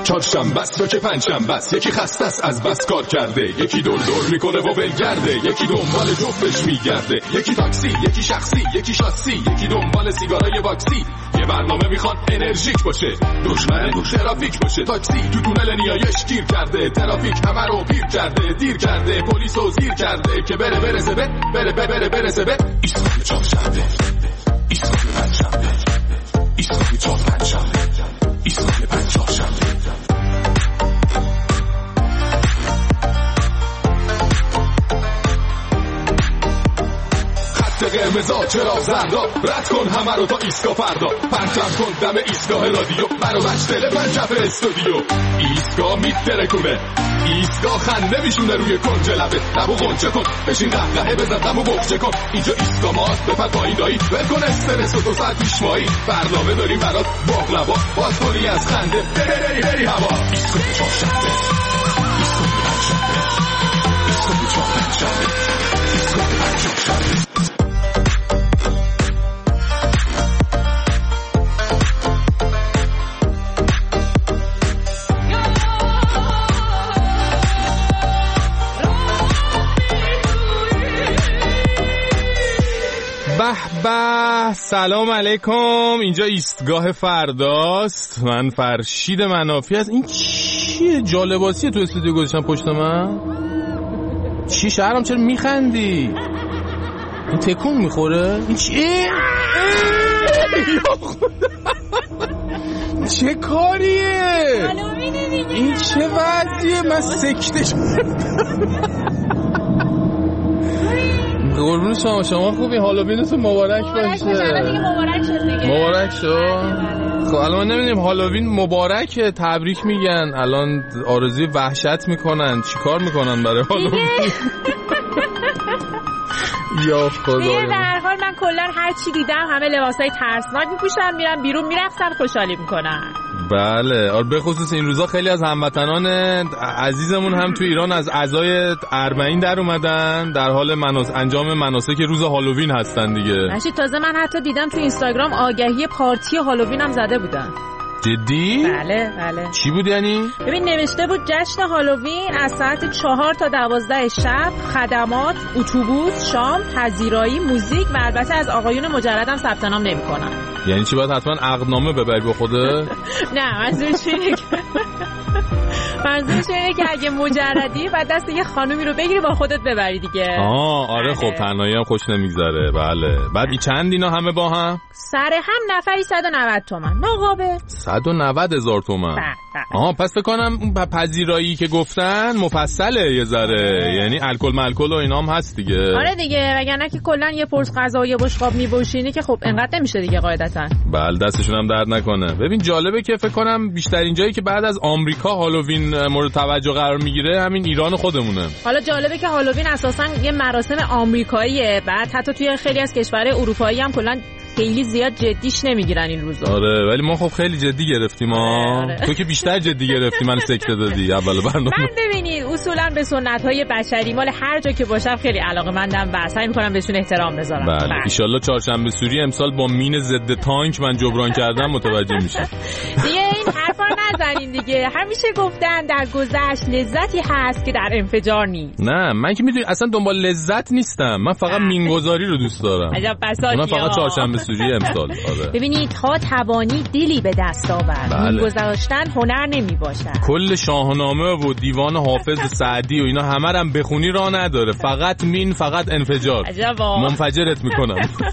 چهارشنبه است که پنجشنبه است، یکی خسته است از بس کار کرده، یکی دور میکنه و ولگرده، یکی دنبال جفتش میگرده، یکی تاکسی، یکی شخصی، یکی شاسی، یکی دنبال سیگارای واکسی. یه برنامه میخواد انرژیک باشه، دشمن ترافیک باشه. تاکسی تو تونل نیایش گیر کرده، ترافیک همه رو پیر کرده، دیر کرده، پلیس رو زیر کرده که برسه به ایستگاه چهارشنبه، ایستگاه پنجشنبه، ایستگاه چهارشنبه، ایستگاه پنجشنبه. قرمزا چرا زردا، رد کن همه رو تا ایستگاه فردا، پرچم کن دم ایستگاه رادیو، برو بچتله پنجف استودیو. ایستگاه میترکونه، ایستگاه خنده میشونه روی کنج لبه، لبو غنچه کن، بشین قهقهه بزن دمو بغچه کن. اینجا ایستگاه ماست، بپر پایین دایی، ول کن استرس و 2 ساعت پیشمایی. برنامه داریم برات باقلوا، باز کنی از خنده بری هوا. ایستگاه چهارشنبه، ایستگاه پنجشنبه، ایستگاه چهارشنبه، ایستگاه پنجشنبه. به سلام علیکم، اینجا ایستگاه فرداست. من فرشید منافی هست. این چیه جالباسیه تو استودیو گذاشتن پشت من؟ چی شهرام چرا میخندی؟ این تکون میخوره؟ این چیه؟ چه کاریه؟ این چه وضعیه؟ من سکته شدم. قربون شما خوبی؟ هالووینتون مبارک باشه. مبارک شد. خب الان نمیدونیم هالووین مبارکه، تبریک میگن، الان آرزوی وحشت میکنن، چیکار میکنن برای هالووین؟ یا خدا. در هر حال من کلا هر چی دیدم همه لباسای ترسناک میپوشن، میرن بیرون میرقصن، خوشحالی میکنن. بله، آره، به خصوص این روزا خیلی از هموطنان عزیزمون هم تو ایران از عزای اربعین در اومدن، در حال انجام مناسک روز هالووین هستن دیگه. ماشی تازه من حتی دیدم تو اینستاگرام آگهی پارتی هالووین هم زده بودن. جدی؟ بله. چی بود یعنی؟ ببین نوشته بود جشن هالووین از ساعت 4 تا 12 شب، خدمات، اتوبوس، شام، پذیرایی، موزیک و البته از آقایون مجرد هم ثبت نام نمی‌کنن. یعنی چی، باید حتما عقدنامه ببری با خودت؟ نه، منظورش اینه که اگه مجردی بعد دست یه خانومی رو بگیری با خودت ببری دیگه. آره خب تنهایی هم خوش نمیگذره. بله. بعد چند اینا همه با هم؟ سر هم نفری 190 تومن. ناقابل 190,000 تومن. پس فکر کنم اون پذیرایی که گفتن مفصله یه ذره، یعنی الکل و اینا هم هست دیگه. آره دیگه، وگرنه که کلا یه پرس غذا و یه بشقاب میبوشینی که خب انقدر نمیشه دیگه قاعدتا. بله، دستشون هم درد نکنه. ببین جالبه که فکر کنم بیشترین جایی که بعد از آمریکا هالووین مورد توجه قرار میگیره همین ایران خودمونه. حالا جالبه که هالووین اساسا یه مراسم آمریکاییه، بعد حتی توی خیلی از کشورهای اروپایی هم کلا خیلی زیاد جدیش نمیگیرن این روزا. آره ولی ما خب خیلی جدی گرفتیم. آره. تو که بیشتر جدی گرفتی، من سکته دادی اول برنامه. من ببینید اصولا به سنت‌های بشری مال هر جا که باشم خیلی علاقه‌مندم و سعی می‌کنم بهشون احترام بذارم. بله. ان شاءالله چهارشنبه سوری امسال با مین ضد تانک من جبران کردم متوجه میشه. دیگه این حرفا نزنین دیگه. همیشه گفتن در گذشت لذتی هست که در انفجار نیست. نه من که میدونی اصلا دنبال لذت نیستم، من فقط مینگذاری رو دوست دارم. عجب بساطی. من فقط چهارشنبه سوری امسال. آره. ببینید تا توانی دلی به دست آورد. بله. می‌گذاشتن هنر نمیباشد. کل شاهنامه و دیوان حافظ سعدی و اینا همه رو بخونی راه نداره، فقط مین، فقط انفجار. عجب. منفجرت میکنم.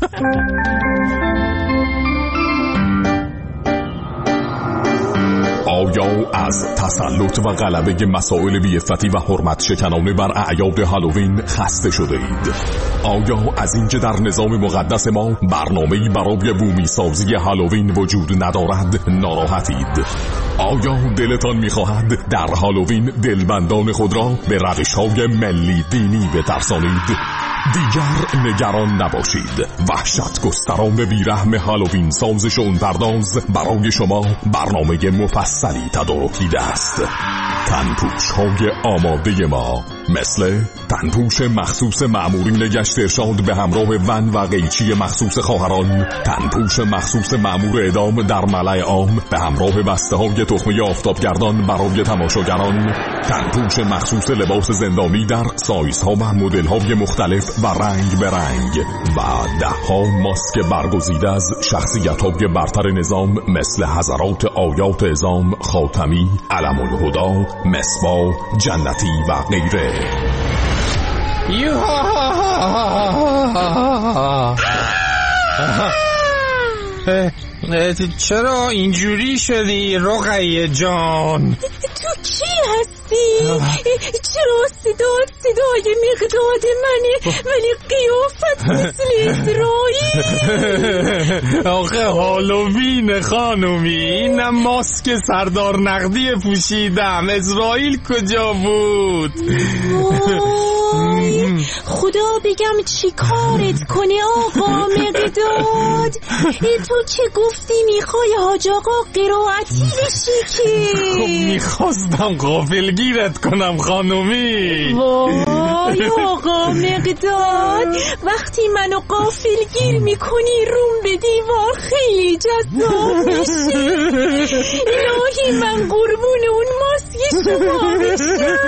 آیا از تسلط و غلبه مسائل بی‌عفتی و حرمت شکنانه بر اعیاد هالووین خسته شده اید؟ آیا از اینکه در نظام مقدس ما برنامه‌ای برای بومی سازی هالووین وجود ندارد ناراحتید؟ آیا دلتان می‌خواهد در هالووین دلبندان خود را به روش‌های ملی دینی بترسانید؟ دیگر نگران نباشید. وحشت گستران بیرحم هالووین ساز شئون پرداز برای شما برنامه مفصلی تدارک دیده است. تنپوش های آماده ما مثل تنپوش مخصوص مأمورین گشت ارشاد به همراه ون و قیچی مخصوص خواهران، تنپوش مخصوص مأمور اعدام در ملأ عام به همراه بسته های تخمه آفتابگردان برای تماشاگران، تنپوش مخصوص لباس زندانی در سایزها و مدل‌های مختلف و رنگ به رنگ و 10 ماسک برگزیده از شخصیت‌های برتر نظام مثل حضرات آیات اعظام، خاتمی، علم الهدی، مصباح، جنتی و غیره. چرا اینجوری شدی رقیه جان؟ تو کی هستی؟ چرا صدای مقداد منه ولی قیافت مثل اسرائیل؟ آخه هالووین خانومی، اینم ماسک سردار نقدی پوشیدم. اسرائیل کجا بود؟ خدا بگم چی کارت کنه آقا مقداد. تو که گفتی میخوای حاج آقا قرائتی بشی که؟ خب میخواستم غافلگیرت کنم خانومی. وای آقا مقداد، وقتی منو غافلگیر میکنی روم به دیوار خیلی جذاب میشه. الهی من قربون اون ماسک شما بشم.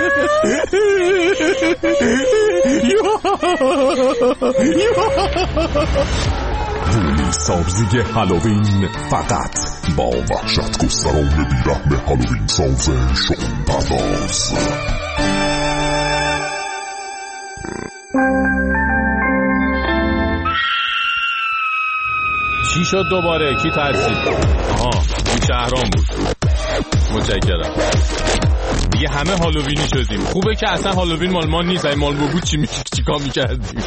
رومی سازی هالووین فقط با وحشت گستران بیرحم هالووین ساز شعون پرداز. چی شد دوباره؟ کی ترسید؟ آها این شهرام بود. متشکرم. دیگه همه هالووینی شدیم. خوبه که اصلا هالووین مال ما نیست. این مال بود چی کار میکردیم؟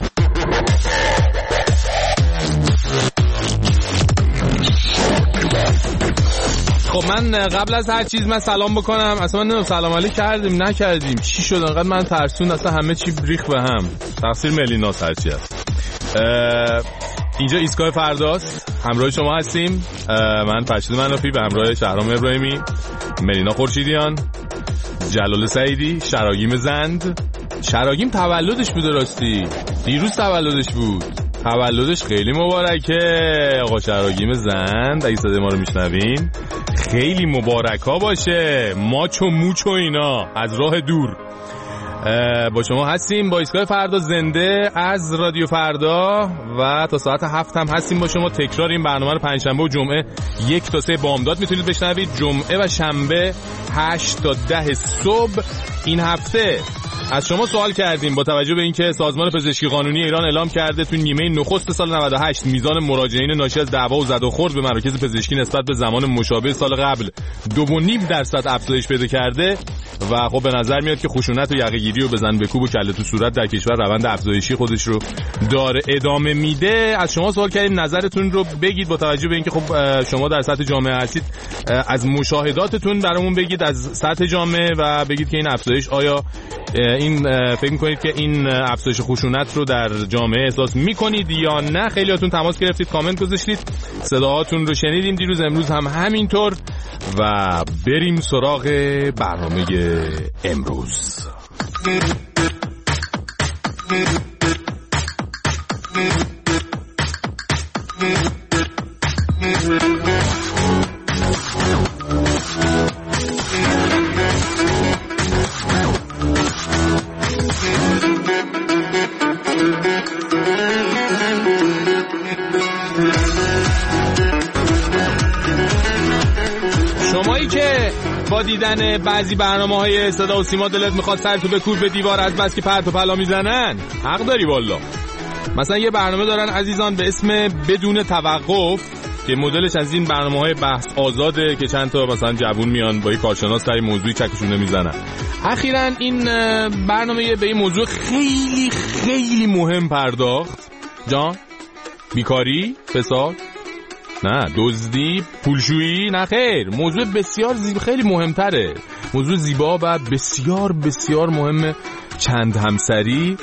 خب من قبل از هر چیز من سلام بکنم. اصلا من نمیدونم سلام علیک کردیم نکردیم چی شد انقدر من ترسون. اصلا همه چی ریخ به هم. تقصیر ملیناس هرچی هست. اینجا ایستگاه فرداست، همراه شما هستیم. من فرشید منافی به همراه شهرام ابراهیمی، ملینا خورشیدیان، جلال سعیدی، شراگیم زند. شراگیم تولدش بوده راستی، دیروز تولدش بود. تولدش خیلی مبارکه آقا شراگیم زند. اگه صدای ما رو میشنوین خیلی مبارک ها باشه، ماچ و موچ و اینا از راه دور. با شما هستیم با ایستگاه فردا زنده از رادیو فردا و تا ساعت 7 هم هستیم با شما. تکرار این برنامه رو پنجشنبه و جمعه 1 تا 3 بامداد میتونید بشنوید. جمعه و شنبه 8 تا 10 صبح. این هفته از شما سوال کردیم با توجه به اینکه سازمان پزشکی قانونی ایران اعلام کرده تو نیمه نخست سال 98 میزان مراجعین ناشی از دعوا و زد و خورد به مراکز پزشکی نسبت به زمان مشابه سال قبل 2.5% افزایش پیدا کرده و خب به نظر میاد که خشونت و یقه‌گیری و بزن بکوب و کله تو صورت در کشور روند افزایشی خودش رو داره ادامه میده. از شما سوال کردیم نظرتون رو بگید با توجه به اینکه خب شما در سطح جامعه هستید، از مشاهداتتون برامون بگید از سطح جامعه و بگید که این افزایش آیا این فکر میکنید که این افزایش خشونت رو در جامعه احساس میکنید یا نه. خیلیاتون تماس گرفتید، کامنت گذاشتید، صداهاتون رو شنیدیم دیروز، امروز هم همینطور. و بریم سراغ برنامه امروز. شمایی که با دیدن بعضی برنامه‌های صدا و سیما دلت میخواد سرتو بکوب به دیوار از بس که پرت و پلا میزنن، حق داری والله. مثلا یه برنامه دارن عزیزان به اسم بدون توقف که مدلش از این برنامه‌های بحث آزاده که چند تا مثلا جوون میان با یه کارشناس سر موضوعی چکشونه میزنن. اخیراً این برنامه به این موضوع خیلی خیلی مهم پرداخت. جان بیکاری، فساد، نه دزدی، پولشویی، نه خیر، موضوع بسیار خیلی مهمتره. موضوع زیبا و بسیار بسیار مهمه، چند همسری.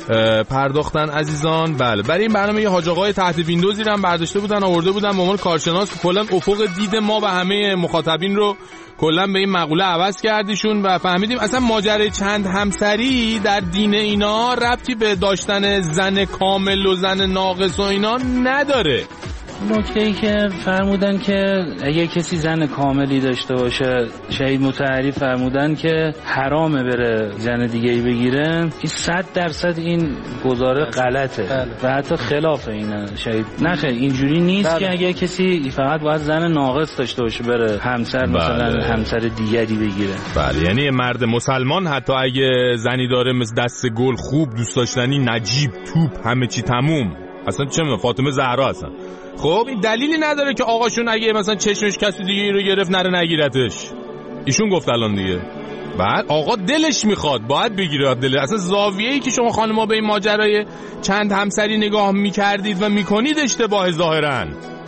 پرداختن عزیزان. بله، برای این برنامه یه حاج آقای تحت ویندوزی رو هم برداشته بودن آورده بودن به عنوان کارشناس. کلا افق دید ما و همه مخاطبین رو کلا به این مقوله عوض کردیشون و فهمیدیم اصلا ماجرای چند همسری در دین اینا ربطی به داشتن زن کامل و زن ناقص و اینا نداره. نکته‌ای که فرمودن که اگه کسی زن کاملی داشته باشه، شهید مطهری فرمودن که حرامه بره زن دیگه‌ای بگیره، این 100% این گزاره غلطه و حتی خلاف اینه شهید. نخیر اینجوری نیست که اگه کسی فقط باید زن ناقص داشته باشه بره همسر مثلا همسر دیگری بگیره. بله، یعنی مرد مسلمان حتی اگه زنی داره مثل دست گل، خوب، دوست داشتنی، نجیب، توپ، همه چی تموم، اصلا چه می‌دونم فاطمه زهرا اصلا، خب این دلیلی نداره که آقاشون اگه مثلا چشمش کسی دیگه رو گرفت نره نگیرتش. ایشون گفت الان دیگه بعد آقا دلش میخواد باید بگیره. دل اصلا زاویه‌ای که شما خانم‌ها به این ماجرای چند همسری نگاه میکردید و میکنید اشتباه ظاهراً.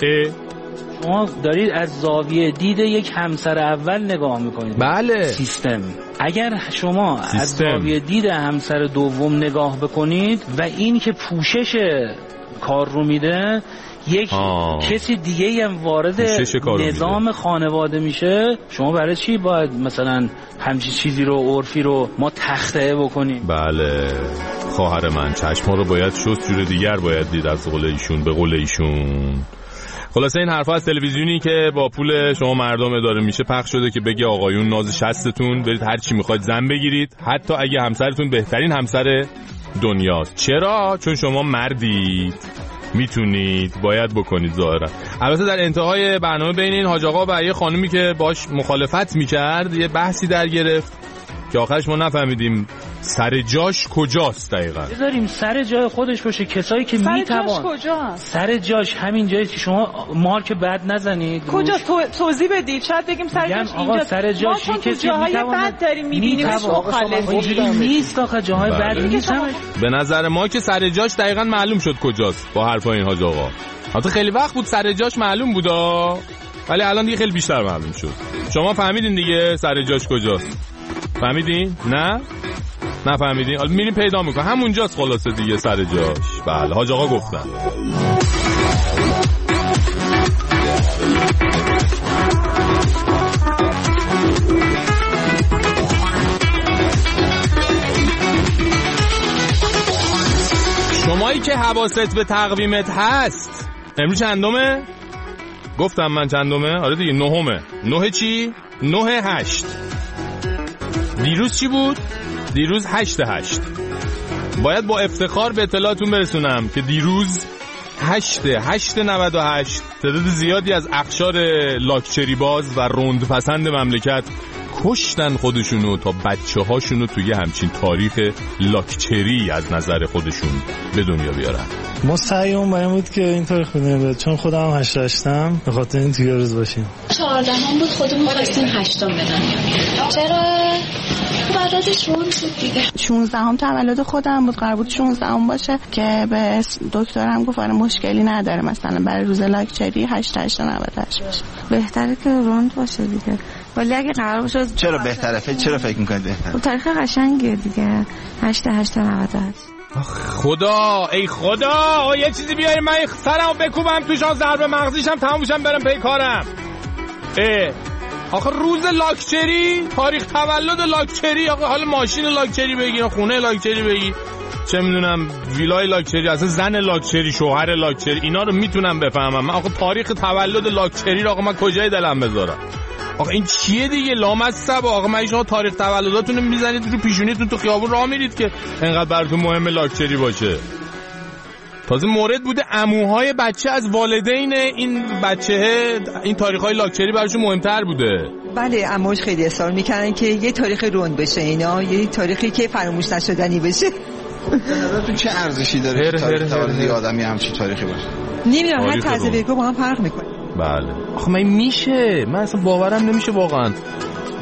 شما دارید از زاویه دید یک همسر اول نگاه میکنید. بله، سیستم. اگر شما از زاویه دید همسر دوم نگاه بکنید و این که پوشش کار رو میده، یک کسی دیگه هم وارد نظام خانواده میشه، شما برای چی باید مثلا همچین چیزی رو عرفی رو ما تخته بکنیم؟ بله خواهر من، چشما رو باید شست، جور دیگر باید دید از قول ایشون، به قول ایشون. خلاصه این حرفا از تلویزیونی که با پول شما مردم اداره میشه پخش شده که بگه آقایون ناز شستتون، برید هر چی میخواید زن بگیرید، حتی اگه همسرتون بهترین همسر دنیاست. چرا؟ چون شما مردید، میتونید، باید بکنید ظاهرا. البته در انتهای برنامه بین این حاج آقا و یه خانومی که باش مخالفت میکرد یه بحثی در گرفت که آخرش ما نفهمیدیم سر جاش کجاست دقیقاً. بذاریم سر جای خودش باشه. کسایی که میتوان سر جاش همین جایی که شما مارک بد نزنید. کجا توضیح بدید؟ شاید بگیم سر جاش اینجا. آقا سر جاش کسی میتوان بد داریم میبینیم مخالفه نیست. آخه جاهای بد نیست. به نظر ما که سر جاش دقیقاً معلوم شد کجاست با حرفای این حاج آقا. البته خیلی وقت بود سر جاش معلوم بودا، ولی الان دیگه خیلی بیشتر معلوم شد. شما فهمیدین دیگه سر جاش کجاست؟ فهمیدین؟ نه فهمیدین؟ حالا میریم پیدا میکنم همونجاست خلاصه دیگه سر جاش. بله حاج آقا گفتن. شمایی که حواست به تقویمت هست، امروز چندمه؟ گفتم من چندمه؟ آره دیگه نهمه. نه چی؟ 9/8. دیروز چی بود؟ دیروز 8/8. باید با افتخار به اطلاعتون برسونم که دیروز 8/8/98 تعداد زیادی از اقشار لاکچری باز و روند پسند مملکت کشتن خودشونو تا بچه هاشونو توی همچین تاریخ لاکچری از نظر خودشون به دنیا بیارن. مستحیون باید بود که این تاریخ بدونیم بود، چون خودم 8/8م، به خاطر این توی روز باشیم. 14 بود خودمون خواستیم 8 بدن. چرا؟ بعدش روند شد دیگه. 16 تولد خودم بود، قرار بود 16 باشه که به دکترم گفت آره مشکلی نداره، مثلا برای روز لاکچری 8/8/98 باشه. بهتره که روند باشه دیگه. ولی اگه قرار باشه چرا بهتره؟ چرا فکر می‌کنید بهتره؟ تاریخ قشنگه دیگه. 8/8/98. خدا ای خدا، یه چیزی بیاری من سرمو بکوبم توش، ضرب مغزیشم تموم بشم برم پی کارم. آخه روز لاکچری، تاریخ تولد لاکچری، آخه حالا ماشین لاکچری بگی، خونه لاکچری بگی، چه میدونم ویلای لاکچری، اصلا زن لاکچری، شوهر لاکچری، اینا رو میتونم بفهمم. من آخه تاریخ تولد لاکچری رو آخه من کجای دلم بذارم؟ آخه این چیه دیگه؟ لامصب. آقا من شما تاریخ تولداتون رو میزنید رو پیشونیتون تو خیابون راه میرید که انقدر براتون مهم لاکچری باشه. تازه مورد بوده عموهای بچه از والدین این بچه این تاریخ‌های لاکچری براشون مهمتر بوده. بله عموش خیلی اصرار میکنن که یه تاریخ روند بشه، اینا یه تاریخی که فراموش نشدنی بشه. نظرتون چه ارزشی داره تاریخ تولد آدمی همچین تاریخی باشه؟ نمیدونم، هر طرز فکر با هم فرق میکنه. بله آخه من میشه، من اصلا باورم نمیشه واقعا.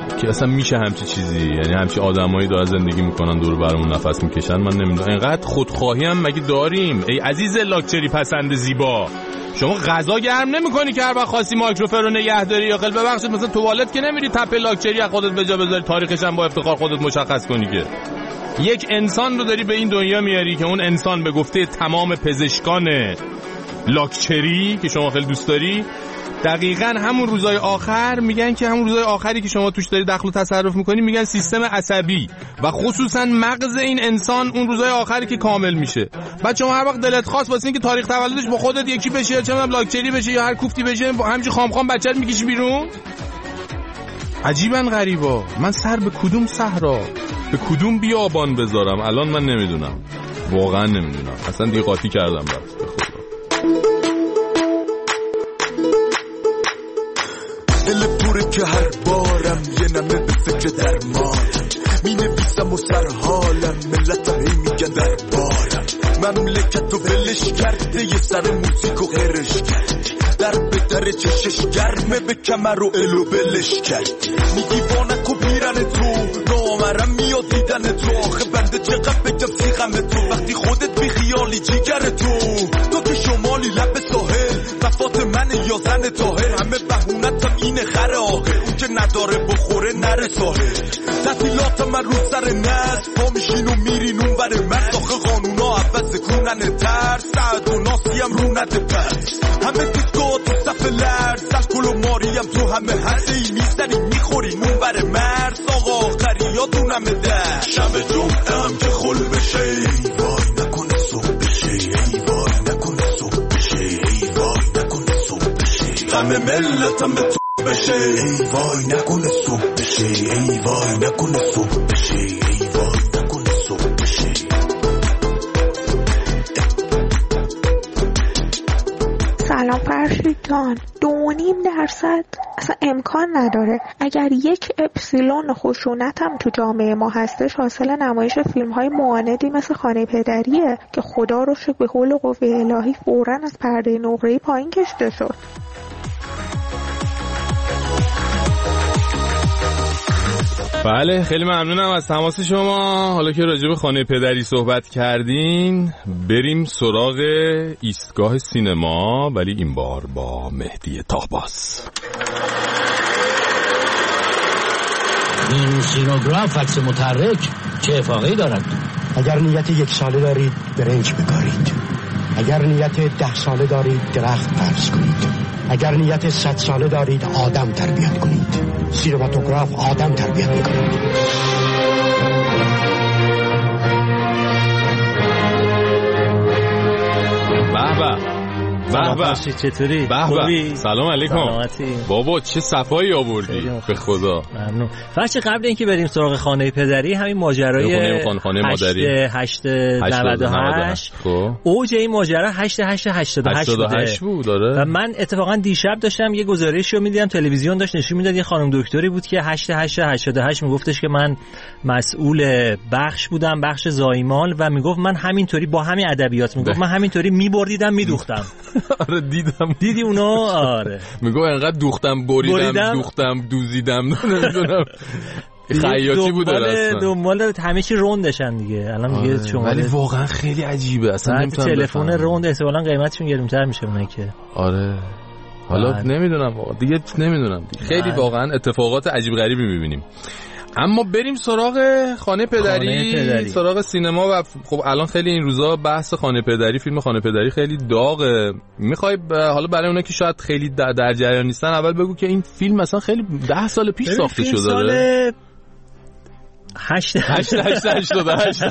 که اصلا میشه همچی چیزی؟ یعنی همچی آدمایی دارن زندگی میکنن دور برمون نفس میکشن. من نمیدونم اینقدر خودخواهی هم مگه داریم؟ ای عزیز لاکچری پسند زیبا، شما غذا گرم نمیکنی که هر وقت خاصی مایکروفر رو نگه داری؟ یا خیلی ببخشید مثلا توالت که نمیری تپه لاکچری از خودت به جا بذاری، تاریخش هم با افتخار خودت مشخص کنی که یک انسان رو داری به این دنیا میاری که اون انسان به گفته تمام پزشکان لاکچری که شما خیلی دوست داری دقیقاً همون روزهای آخر میگن که همون روزهای آخری که شما توش داری دخل و تصرف میکنی میگن سیستم عصبی و خصوصاً مغز این انسان اون روزهای آخری که کامل میشه. بعد شما هر وقت دلت خواست واسه اینکه تاریخ تولدش با خودت یکی بشه، چه میدونم لاکچری بشه یا هر کوفتی بشه، همینجوری خام بچه‌ت میکشی بیرون. عجیباً غریبا. من سر به کدوم صحرا به کدوم بیابان بذارم الان من نمیدونم، واقعا نمیدونم. اصلا دیگه قاطی کردم برات به خدا. دل پوره که هر بارم یه نمه به فکر درمان می نویسم و سر حالم ملت هی میگن در بارم مملکت رو ولش کرده یه سر موزیک و غیرش کرد در به در چشش گرمه به کمر و الو بلش کرد میگی وانکو پیرن تو نامرم میاد دیدن تو آخه بنده چقدر بگم سیغم تو وقتی خودت بی خیالی جیگر تو که شمالی لب ساحل وفات من یا زن طاهر همه بهونتم اینه خره آخر اون که نداره بخوره نره ساحل تحصیلات من رو سر نست پا میشین و میرین اون بره مرد آخه قانونا عوض کنن ترس سعد و ناسی هم رو نده پس همه دیدگاه تو صف لرز الکل و ماریم تو همه هسته ای میستنی میخورین اون بره مرز آقا آخری یادونم ده شب جمعه هم که خل بشه ای وای نکنه صبح بشه ای وای نکنه صبح بشه ای وای نکنه صبح بشه غم ملتم به تو بشه ای وای نکنه صبح بشه ای وای نکنه صبح بشه ای وای نکنه صبح بشه. سلام فرشید جان، 2.5% اصلا امکان نداره. اگر 1 اپسیلون خشونت هم تو جامعه ما هستش حاصل نمایش فیلم های معاندی مثل خانه پدریه که خدا رو شکر به قول قوه الهی فوراً از پرده نقره‌ای پایین کشیده شد. بله خیلی ممنونم از تماس شما. حالا که راجع به خانه پدری صحبت کردین بریم سراغ ایستگاه سینما، ولی این بار با مهدی طهباس. این سینوگراف عکس متحرک چه افاقه‌ای دارد؟ اگر نیت 1 ساله دارید برنج بکارید، اگر نیت 10 ساله دارید درخت فرض کنید، اگر نیت 100 ساله دارید آدم تربیت کنید. سینماتوگراف آدم تربیت میکنه. به به چطوری؟ به سلام علیکم. سلامتی. بابا چه صفایی آوردی به خدا. ممنون. فرشی قبل اینکه بریم سراغ خانه پدری همین ماجرای خانه مادری 898 اوج این ماجرا 888 بود داره. و من اتفاقا دیشب داشتم یه گزارشی رو می‌دیدم تلویزیون داشت نشون میداد یه خانم دکتری بود که 8888 میگفتش که من مسئول بخش بودم، بخش زایمان، و میگفت من همینطوری با همین ادبیات میگفت من همینطوری میبریدم میدوختم. آره دیدم. دیدی اونو؟ آره میگو انقدر دوختم بریدم دوختم دوزیدم نمیدونم خیاطی بود اصلا. دنبال همه چی روندشن دیگه الان دیگه شما. ولی واقعا خیلی عجیبه اصلا نمیتونم تلفن روند احتمالاً قیمتشون گرونتر میشه اونایی که. آره حالا نمیدونم دیگه نمیدونم خیلی واقعا اتفاقات عجیب غریبی میبینیم. اما بریم سراغ خانه پدری. سراغ سینما. و خب الان خیلی این روزا بحث خانه پدری، فیلم خانه پدری خیلی داغه. میخوای حالا برای اونا که شاید خیلی در جریان نیستن اول بگو که این فیلم مثلا خیلی 10 سال پیش ساخته شده. سال 88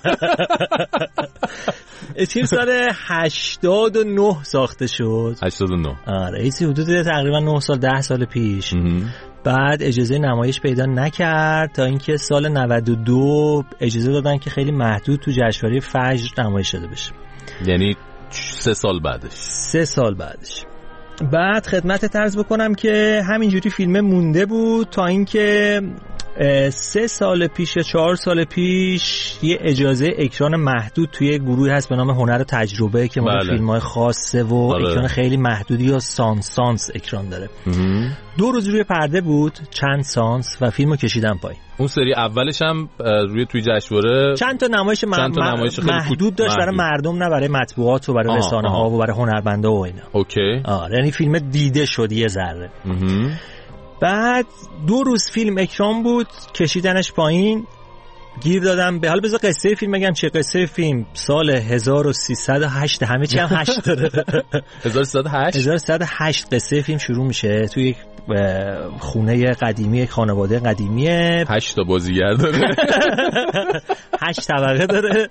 تیم سال 89 ساخته شد. 89 آره ایسی حدود تقریبا 9 سال 10 سال پیش. بعد اجازه نمایش پیدا نکرد تا اینکه سال 92 اجازه دادن که خیلی محدود تو جشنواره فجر نمایش داده بشه. یعنی 3 سال بعدش. 3 سال بعدش. بعد خدمت عرض بکنم که همینجوری فیلم مونده بود تا اینکه 3 سال پیش یا 4 سال پیش یه اجازه اکران محدود توی گروهی هست به نام هنر تجربه که مال فیلم‌های خاصه و اکران خیلی محدودی یا سانس اکران داره. 2 روز روی پرده بود، چند سانس و فیلمو کشیدن پایین. اون سری اولش هم روی توی جشنواره چند تا نمایش محدود داشت برای مردم، نه برای مطبوعات و برای رسانه‌ها و برای هنرمندا و اینا. اوکی. یعنی فیلم دیده شد یه ذره. بعد 2 روز فیلم اکران بود، کشیدنش پایین، گیر دادم به حال بذار قصه فیلم بگم. چه قصه فیلم؟ سال 1308 همه چی هم 8 داره. 1308 قصه فیلم شروع میشه توی یک خونه قدیمی، یک خانواده قدیمیه. 8 تا بازیگر داره. 8 طبقه داره.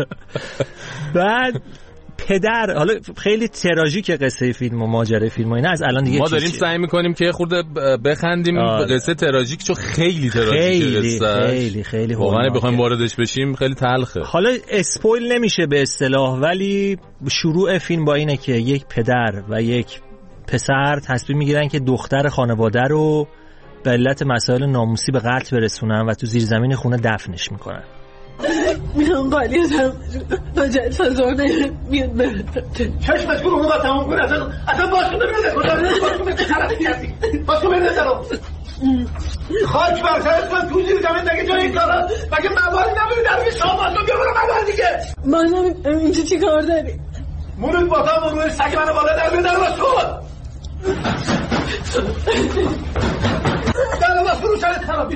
بعد پدر، حالا خیلی تراژیک قصه فیلم و ماجرای فیلم و اینا از الان دیگه ما داریم سعی میکنیم که خورده بخندیم. قصه تراژیک چون خیلی تراژیکه، خیلی واقعا بخوایم واردش بشیم خیلی تلخه. حالا اسپویل نمیشه به اصطلاح، ولی شروع فیلم با اینه که یک پدر و یک پسر تصمیم میگیرن که دختر خانواده رو به علت مسائل ناموسی به قتل برسونن و تو زیرزمین خونه دفنش میکنن. میام قالیزم ناجد فضانه میاد بره چشمت برو با تمام کن. اصلا باشو بمیده باشو بمیده طرف کردی باشو بمیده درو خاک برسرت من تو زیر زمین نگه جایی کارا مگه مواری نمیدی درمی شامات رو بیا برو موار دیگه. بازم اینجا چی کار داری؟ مونت با تا مونوی سگ منو بالا درمی در باز کن در باز برو سرت خرابی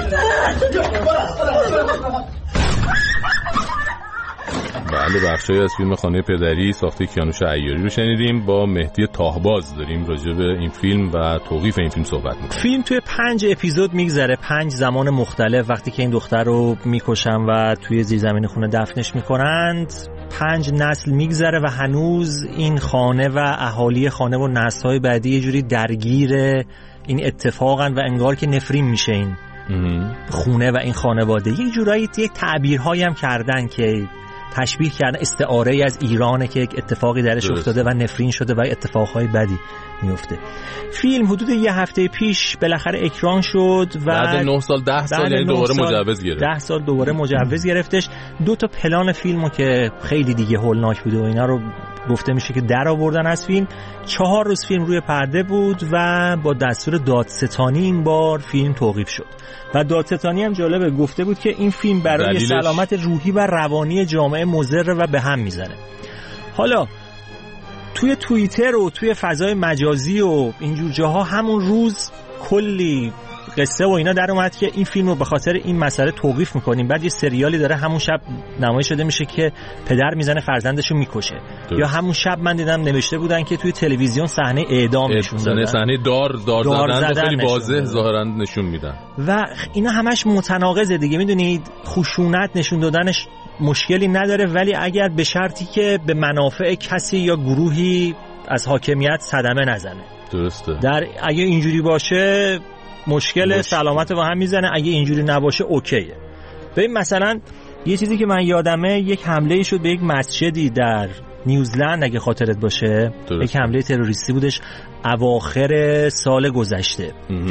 بله، بخشایی از فیلم خانه پدری ساخته کیانوش عیاری رو شنیدیم. با مهدی تاهباز داریم راجع به این فیلم و توقیف این فیلم صحبت می‌کنیم. فیلم توی 5 اپیزود میگذره، 5 زمان مختلف وقتی که این دختر رو میکشن و توی زیرزمین خونه دفنش میکنند. 5 نسل میگذره و هنوز این خانه و اهالی خانه و نسل‌های بعدی یه جوری درگیر این اتفاقن و انگار که نفرین میشه این خونه و این خانواده. یه جورایی یک تعبیرهایی هم کردن که تشبیه کردن استعاره از ایرانه که یک اتفاقی درش افتاده و نفرین شده و اتفاقهای بدی میفته. فیلم حدود یه هفته پیش بالاخره اکران شد و بعد 9 سال 10 سال دوباره مجوز گرفت. 10 سال دوباره مجوز گرفتش. 2 تا پلان فیلمو که خیلی دیگه هولناک بوده و اینا رو گفته میشه که در آوردن از فیلم. 4 روز فیلم روی پرده بود و با دستور دادستانی این بار فیلم توقیف شد. و دادستانی هم جالبه گفته بود که این فیلم برای سلامت روحی و روانی جامعه مضر و به هم میزنه. حالا توی توییتر و توی فضای مجازی و اینجور جاها همون روز کلی قصه و اینا در اومد که این فیلم رو به خاطر این مسئله توقیف میکنیم. بعد یه سریالی داره همون شب نمایش شده میشه که پدر میزنه فرزندشو میکشه. یا همون شب من دیدم نوشته بودن که توی تلویزیون صحنه اعدام نشون دادن، صحنه دار زدن خیلی واضح ظاهرا نشون میدن و اینا همش متناقضه دیگه. میدونید خشونت نشون دادنش مشکلی نداره، ولی اگر به شرطی که به منافع کسی یا گروهی از حاکمیت صدمه نزنه. درسته. اگه اینجوری باشه مشکل سلامت با هم میزنه، اگه اینجوری نباشه اوکیه. ببین مثلا یه چیزی که من یادمه، یک حمله شد به یک مسجدی در نیوزلند اگه خاطرت باشه. یک حمله تروریستی بودش اواخر سال گذشته.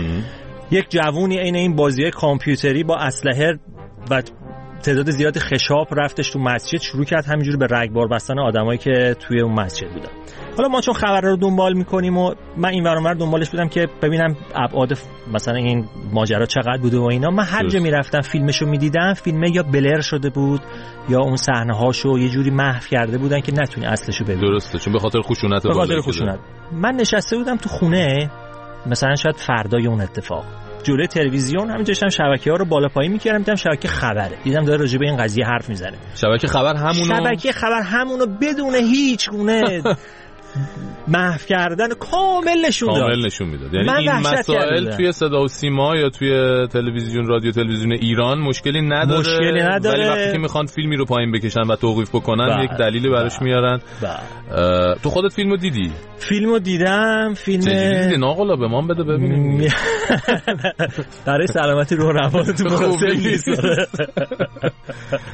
یک جوونی عین این بازی‌های کامپیوتری با اسلحه و تعداد زیاد خشاب رفتش تو مسجد، شروع کرد همینجوری به رگبار بستن آدمایی که توی اون مسجد بودن. حالا ما چون خبر رو دنبال میکنیم و من این ور اون ور دنبالش بودم که ببینم ابعاد مثلا این ماجرا چقدر بوده و اینا. من هر جا میرفتم فیلمشو میدیدم، فیلمه یا بلر شده بود یا اون صحنه هاشو یه جوری محو کرده بودن که نتونی اصلشو ببینی. درسته، چون به خاطر خشونت. من نشسته بودم تو خونه، مثلا شاید فردای اون اتفاق جلوی تلویزیون همین داشتم شبکه‌ها رو بالا پایین می‌کردم، دیدم شبکه خبره، دیدم داره راجع به این قضیه حرف میزنه. شبکه خبر همونو بدون هیچ گونه محو کردن کامل نشون میداد. یعنی این مسائل توی صدا و سیما یا توی تلویزیون، رادیو تلویزیون ایران مشکلی نداره. ولی وقتی که میخوان فیلمی رو پایین بکشن و توقیف بکنن یک دلیلی براش میارن. تو خودت فیلمو دیدی؟ فیلمو دیدم. فیلم چجوری دیدی؟ ناقلا به من بده ببینیم. برای سلامتی روح روانت مناسب نیست.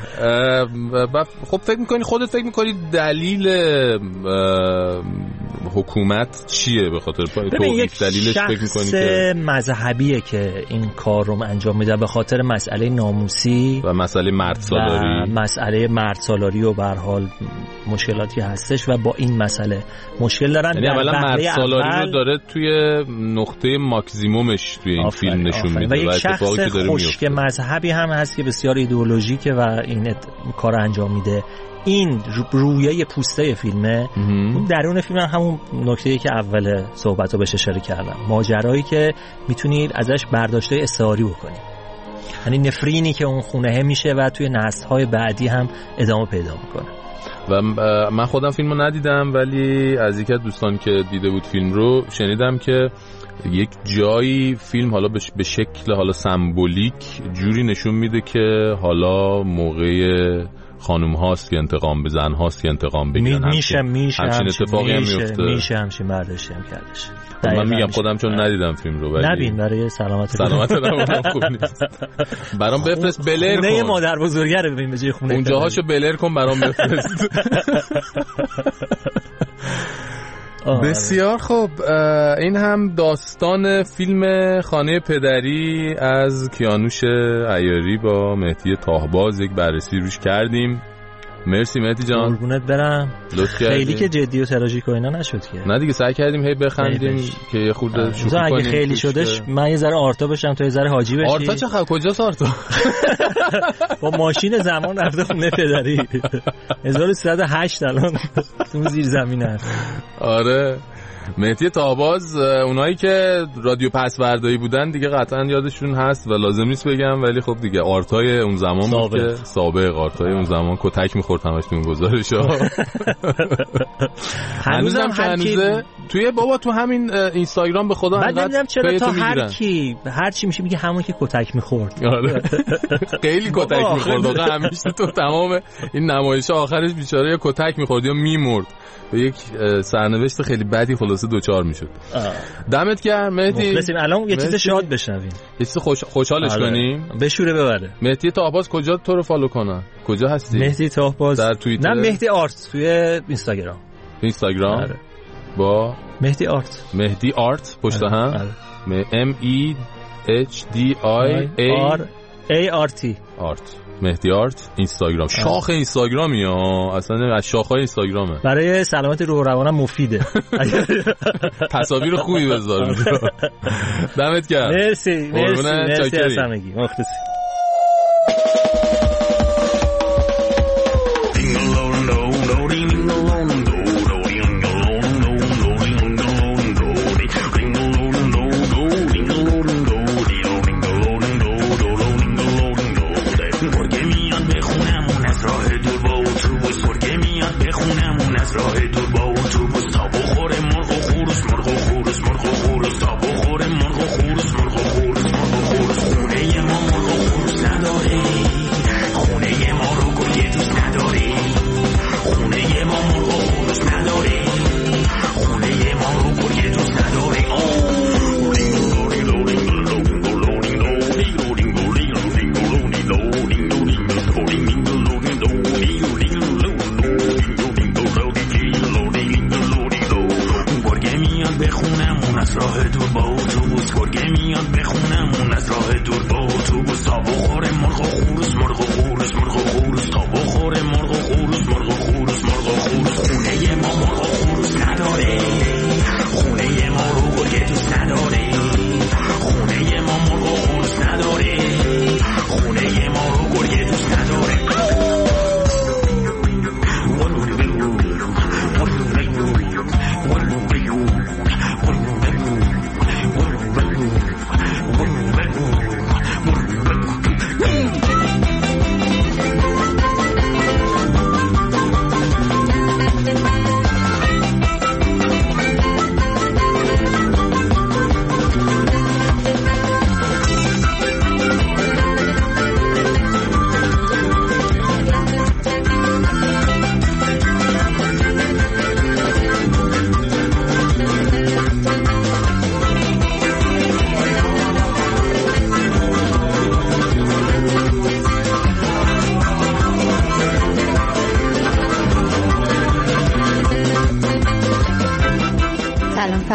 خب فکر میکنی دلیل حکومت چیه؟ به خاطر یک دلیلش فکر می‌کنی که مذهبیه که این کار رو انجام میده به خاطر مسئله ناموسی و مسئله مرد سالاری و به هر حال مشکلاتی هستش و با این مسئله مشکل دارن. یعنی اولا مرد سالاری رو داره توی نقطه ماکسیمومش توی این فیلم نشون میده و یک شخص خشک مذهبی هم هست که بسیار ایدئولوژیکه و این کار انجام میده. این رویه پوسته فیلمه. درون فیلم همون نکته‌ای که اول صحبتو بهش اشاره کردم، ماجرایی که میتونید ازش برداشته استعاری بکنید، یعنی نفرینی که اون خونه میشه و توی نسل‌های بعدی هم ادامه پیدا میکنه. و من خودم فیلمو ندیدم ولی از یکی از دوستان که دیده بود فیلم رو شنیدم که یک جایی فیلم حالا به شکل حالا سمبولیک جوری نشون میده که حالا موقع خانوم هاست که انتقام به زن هاست که انتقام بگیرن. همچین اتفاقی هم میفته. میشه همچین برداشتی هم کردش. من میگم خودم چون ندیدم فیلم رو ولی نبین برای سلامت روانم خوب نیست. برام بفرست بلر کن. خونه مادر بزرگه رو ببین به جای خونه اونجاهاشو بلر کن برام بفرست. بسیار خوب. این هم داستان فیلم خانه پدری از کیانوش عیاری با مهدی تاهباز یک بررسی روش کردیم. مرسی مهدی جان، قربونت برم. خیلی که جدی و تراژیک و اینا نشد که نه دیگه، سعی کردیم هی بخندیم که یه خورده شوخی کنیم. اگه خیلی شدش من یه ذره آرتا بشم تو یه ذره حاجی بشی. آرتا چه خبر؟ کجاست آرتا؟ با ماشین زمان رفته خونه پدری 1308 الان تو زیر زمین هست. آره مهدی تاهباز، اونایی که رادیو پسوردایی بودن دیگه قطعا یادشون هست و لازم نیست بگم، ولی خب دیگه آرتای اون زمان بود که سابق آرتای اون زمان کتک می‌خورد همش تو اون گزارش‌ها. هنوزم هنوزه توی بابا تو همین اینستاگرام به خدا انقدر چرا تا هر چی میشه میگه همون که کتک می‌خورد. آره خیلی کتک می‌خورد واقعا، همیشه تو تمام این نمایش‌ها آخرش بیچاره یا کتک می‌خورد یا می‌مرد، به یک سرنوشت خیلی بدی خلاصه دوچار میشد. دمت گرم مهدی. مخلصیم. الان یه چیز شاد بشنویم، یه چیز خوشحالش کنیم، بشوره ببره. مهدی تاهباز کجا تو رو فالو کنن؟ کجا هستی؟ مهدی تاهباز در توییتر؟ نه مهدی آرت توی اینستاگرام. آره. با مهدی آرت. مهدی آرت پشت هم. MEHDIAART آرت. مهدی آرت اینستاگرام. شاخ اینستاگرامی ها، اصلا از شاخهای اینستاگرامه. برای سلامت روح و روانم مفیده. تصاویر خوبی بذار. دمت گرم. مرسی از همگی. مخلصی.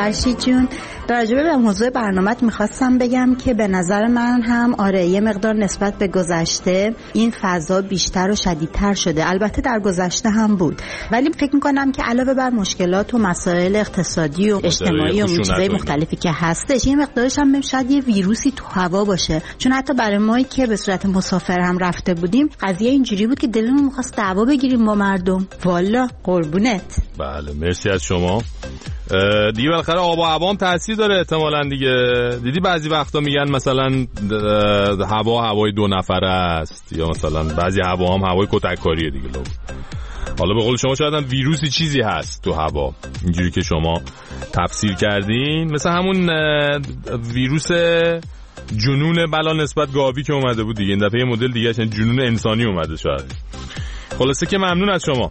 فرشید جون، راجع به موضوع برنامه‌ت میخواستم بگم که به نظر من هم آره یه مقدار نسبت به گذشته این فضا بیشتر و شدیدتر شده. البته در گذشته هم بود، ولی فکر میکنم که علاوه بر مشکلات و مسائل اقتصادی و اجتماعی و چیزای مختلفی که هستش، این مقدارش هم شاید یه ویروسی تو هوا باشه. چون حتی برای ما که به صورت مسافر هم رفته بودیم قضیه اینجوری بود که دلمون می‌خواست دعوا بگیریم با مردم. والا قربونت. بله مرسی از شما. دیگه بالاخره آب و هوام تاثیر داره احتمالاً دیگه. دیدی بعضی وقتا میگن مثلا هوای 2 نفره است، یا مثلا بعضی هوا هم هوای کتککاریه دیگه. حالا به قول شما شاید هم ویروسی چیزی هست تو هوا، اینجوری که شما تفسیر کردین، مثل همون ویروس جنون بلا نسبت گاوی که اومده بود دیگه. این دفعه یه مدل دیگه جنون انسانی اومده شاید. خلاصه که ممنون از شما.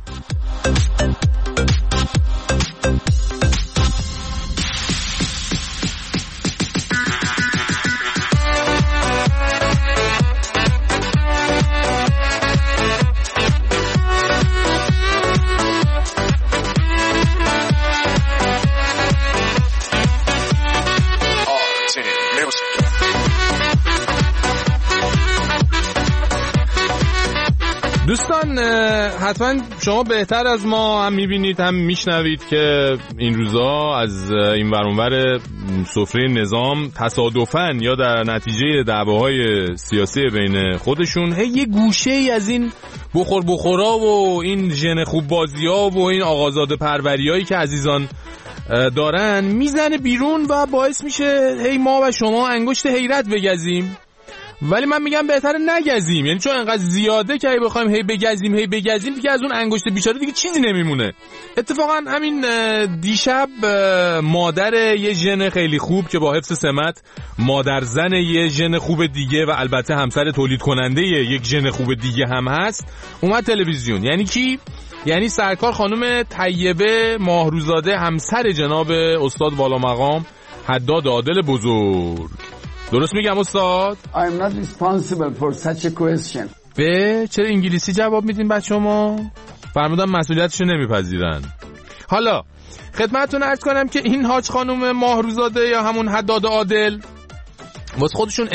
دوستان حتما شما بهتر از ما هم میبینید هم میشنوید که این روزا از این ور اون ور سفره نظام تصادفاً یا در نتیجه دعواهای سیاسی بین خودشون یه گوشه ای از این بخورا و این ژن خوب بازی‌ها و این آقازاده پروریایی که عزیزان دارن میزنه بیرون و باعث میشه ما و شما انگشت حیرت بگزیم. ولی من میگم بهتره نگزیم، یعنی چون انقدر زیاده که بخوایم هی بگزیم دیگه از اون انگشت بیچاره دیگه چیزی نمیمونه. اتفاقا همین دیشب مادر یه ژن خیلی خوب که با حفظ سمت مادر زن یه ژن خوب دیگه و البته همسر تولید کننده یک ژن خوب دیگه هم هست اومد تلویزیون. یعنی کی؟ یعنی سرکار خانم طیبه ماهروزاده، همسر جناب استاد والامقام حداد عادل بزرگ. درست میگم استاد؟ I'm not responsible for such a question. به چرا انگلیسی جواب میدین بچه‌ها؟ فرمودن مسئولیتشو نمیپذیرن. حالا خدمتتون عرض کنم که این حاج خانم ماهروزاده یا همون حداد عادل واسه خودشون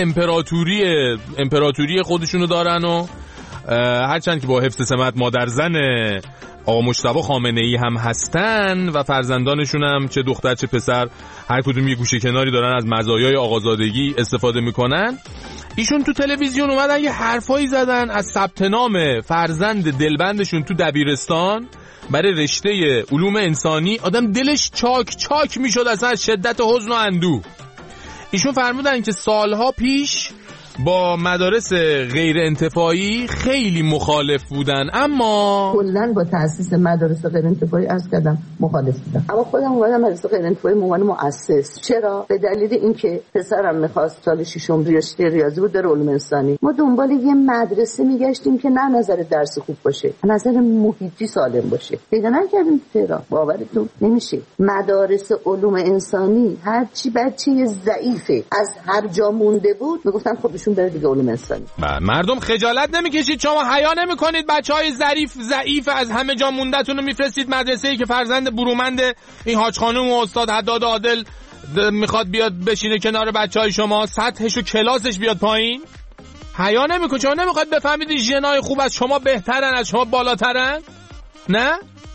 امپراتوری خودشونو دارن و هرچند که با حفظ سمت مادر زن آقا مجتبی خامنه‌ای هم هستن و فرزندانشون هم چه دختر چه پسر هر کدوم یه گوشه کناری دارن از مزایای آقازادگی استفاده میکنن. ایشون تو تلویزیون اومدن یه حرفایی زدن از ثبت نام فرزند دلبندشون تو دبیرستان برای رشته علوم انسانی. آدم دلش چاک میشد اصلا از شدت حزن و اندوه. ایشون فرمودن که سالها پیش با مدارس غیر انتفاعی خیلی مخالف بودن، اما کلاً با تأسیس مدارس غیر انتفاعی عرض کردم مخالف بودم، اما خودم اومدم مدارس غیر انتفاعی به عنوان مؤسس. چرا؟ به دلیل اینکه پسرم می‌خواست سال 6م رشته ریاضی بود در علوم انسانی. ما دنبال یه مدرسه میگشتیم که نه نظر درس خوب باشه، نظر محیطی سالم باشه. پیدا نکردیم تهران. باورتون نمیشه. مدارس علوم انسانی هر چی بچه ضعیفه از هر جا مونده بود میگفتن خودشون بره دیگه علوم انسانی. مردم خجالت نمیکشید؟ شما حیا نمیکنید؟ بچهای ضعیف از همه جا مونده‌تون رو میفرستید مدرسه‌ای که فرزند برومند این حاج خانم و استاد حداد عادل میخواد بیاد بشینه کنار بچهای شما، سطحش و کلاسش بیاد پایین؟ حیا نمیکنید؟ شما نمیخواد بفهمید ژنای خوب از شما بهترن، از شما بالاترن؟ نه؟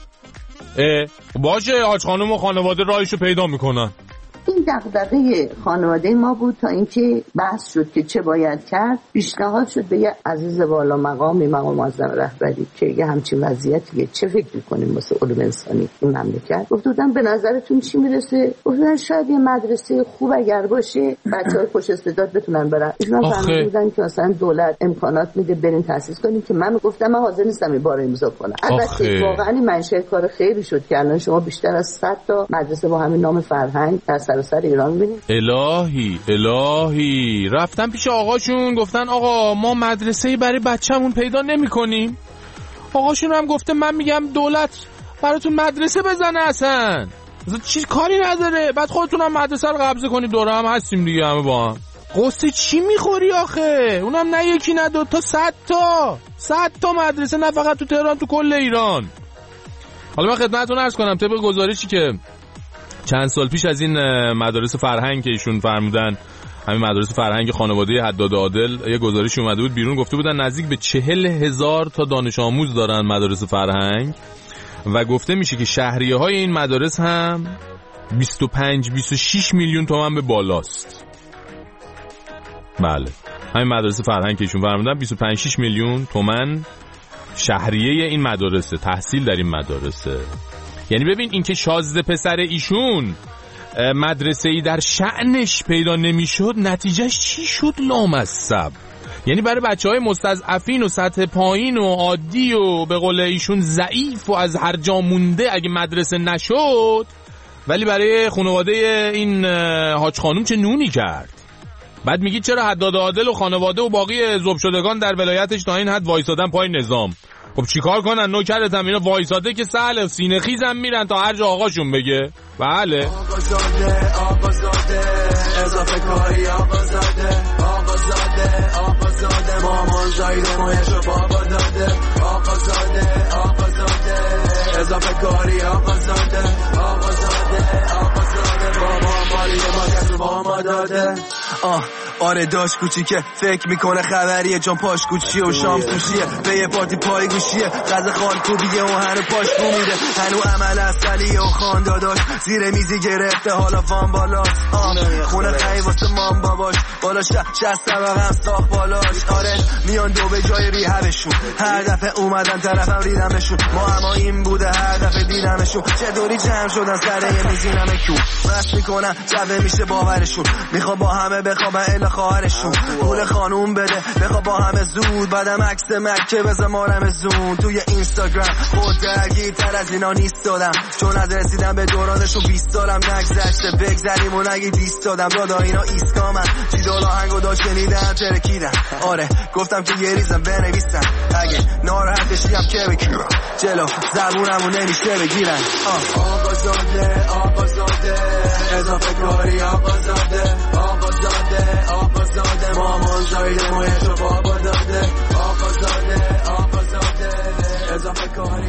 باشه حاج خانم و خانواده راهشو پیدا میکنن. این دغدغه خانواده ما بود تا اینکه بحث شد که چه باید کرد. پیشنهاد شد به یه عزیز والا مقامی مقام معظم رهبری که یه همچین وضعیتیه چه فکر می‌کنیم واسه علوم انسانی این مملکت. گفتم به نظرتون چی میرسه؟ گفتن شاید یه مدرسه خوب اگر باشه بچه‌های خوش استعداد بتونن برن. ایشون فهمیدن که اصلا دولت امکانات میده برین تأسیس کنین که من گفتم من حاضر نیستم این بار امضا کنم. البته واقعا این منشأ کار خیری شد که الان شما بیشتر از 100 تا مدرسه با همین نام فرهنگ سر ایران ببینید. الهی رفتن پیش آقاشون گفتن آقا ما مدرسه‌ای برای بچه‌مون پیدا نمی‌کنیم. آقاشون هم گفته من میگم دولت براتون مدرسه بزنه، اصلا چیز کاری نداره، بعد خودتون هم مدرسه رو قبضه کنید، دوره هم هستیم دیگه همه با هم. قصه چی میخوری آخه؟ اونم نه یکی نه دو تا، 100 تا مدرسه، نه فقط تو تهران، تو کل ایران. حالا من خدمتتون عرض کنم طبق گزارشی که چند سال پیش از این مدارس فرهنگ که ایشون فرمودن، همین مدارس فرهنگ خانواده حداد عادل، یه گزارشی اومده بود بیرون، گفته بودن نزدیک به 40,000 تا دانش آموز دارن مدارس فرهنگ و گفته میشه که شهریه های این مدارس هم 25-26 میلیون تومان به بالاست. بله، همین مدارس فرهنگ که ایشون فرمودن 25-26 میلیون تومان شهریه این مدارسه، تحصیل در این مدارسه. یعنی ببین این که شازده پسر ایشون مدرسه‌ای در شأنش پیدا نمیشد، نتیجهش چی شد؟ لامصب. یعنی برای بچه‌های مستضعفین و سطح پایین و عادی و به قول ایشون ضعیف و از هر جا مونده اگه مدرسه نشد، ولی برای خانواده این حاج خانوم چه نونی کرد. بعد میگی چرا حداد عادل و خانواده و باقی ذوب شدگان در ولایتش تا این حد وایسادن پای نظام؟ خب چیکار کنن؟ نوکرتم اینا وایساده که سهل سینه خیزم میرن تا هر جا آقاشون بگه. بله آقازاده اضافه کاری آقازاده مامان زاید مایشو بابا داده آقازاده اضافه کاری آقازاده بابا مالی ما کسو با ما داده. آره داشت کوچیکه فکر میکنه خبریه چون پاش کوچیه و شام سوشیه به یه پارتی پای گوشیه غذا خال کوبیه و هنو پاش بو میده هنو عمل اصلیه و خاندا داشت زیر میزی گرفته حالا وان بالاست خونه خیلی واسه مام باباش بالا 60 طبقه هم ساخت بالاش. آره میان دو به جای ریهبشون هر دفعه اومدن طرفم ریدمشون ما اما این بوده هر دفعه دیدمشون چطوری جمع شدن سر یه میزی نمکو مست میکنن جبه میشه باورشون میخوا با همه بخوابن خواهرشون پول خانوم بده بخوا با همه زود بعدم عکس مکه بزن مارم زون توی اینستاگرام خود درگیرتر از اینا نیست دادم چون از رسیدم به دورانشون 20 سالم نگذشته بگذریم و نگی دیست دادم دادا اینا ایسکامن جیدال آهنگو داشت شنیدم ترکیدم. آره گفتم که یه ریزم بنویسم اگه ناراحتشیم که بگیرم جلو زبونمو نمیشه بگیرن. آقازاده اضافه کاری آقازاده مامان زاید مایشو بابا داده آقازاده اضافه کاری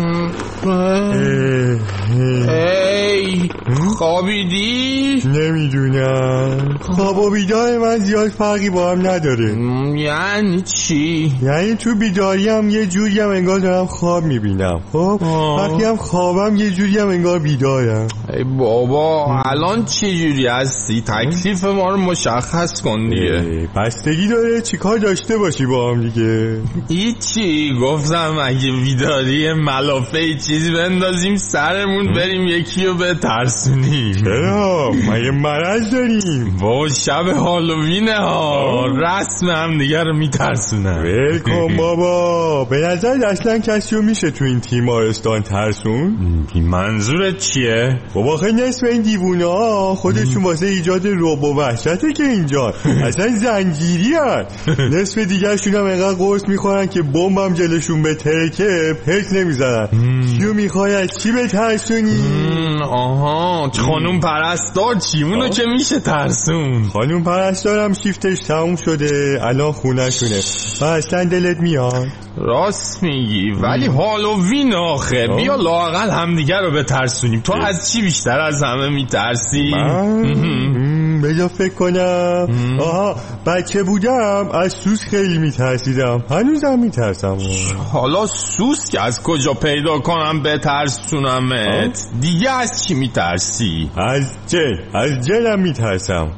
ای خوابیدی؟ نمیدونم، خواب و بیدار من زیاد فرقی با هم نداره. یعنی چی؟ یعنی تو بیداری هم یه جوری هم انگار دارم خواب میبینم، خب وقتی هم خوابم یه جوری هم انگار بیدارم. ای بابا الان چه جوری هستی؟ تکلیف ما رو مشخص کن دیگه. بستگی داره چیکار داشته باشی با هم دیگه. هیچی، گفتم اگه بیداری ملافه چیزی بندازیم سرمون بریم یکی رو بترسونیم. چرا؟ ما یه مرض داریم با شب هالووینه ها، رسم هم دیگه رو میترسونن. ول کن بابا، به نظر اصلا کسی رو میشه تو این تیمارستان ترسون؟ منظورت چیه؟ بابا خیلی نصف این دیوونه ها خودشون واسه ایجاد رعب و وحشته که اینجا اصلا زنجیری هست. نصف دیگه شون هم اینقدر قرص میخورن که بمب هم جلشون به ترکه پرک نمیزنن. کیو میخوای از چی بترسونی؟ آها خانوم پرستار چی؟ اونو که میشه ترسون. خانوم پرستارم شیفتش تموم شده الان خونه شونه و اصلا دلت میاد. راست میگی ولی هالووین آخه بیا لااقل همدیگه رو بترسونیم. تو از چی بیشتر از همه میترسی؟ بجا فکر کنم آها بچه بودم از سوس خیلی میترسیدم، هنوزم میترسم. حالا سوس که از کجا پیدا کنم بترسونمت؟ دیگه از چی میترسی؟ از جنم میترسم.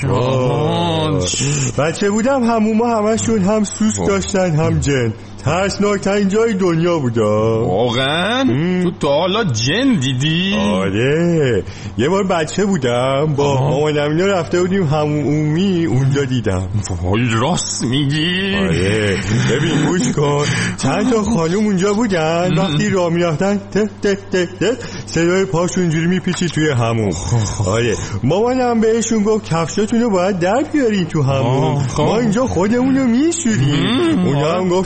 بچه بودم هموما همشون هم سوس داشتن هم جن. ترسناکترین جای دنیا بودا. واقعا؟ تو تا حالا جن دیدی؟ آره یه بار بچه بودم با مامانم اینا رفته بودیم همون عمومی اونجا دیدم. وای راست میگی؟ آره ببین گوش کن، چند تا خانوم اونجا بودن وقتی راه میرفتن صدای پاشون اینجوری میپیچید توی همون. آره مامانم بهشون گفت کفشاتونو باید در بیارین تو همون، ما اینجا خودمونو میشوریم. اونا هم گفتن ما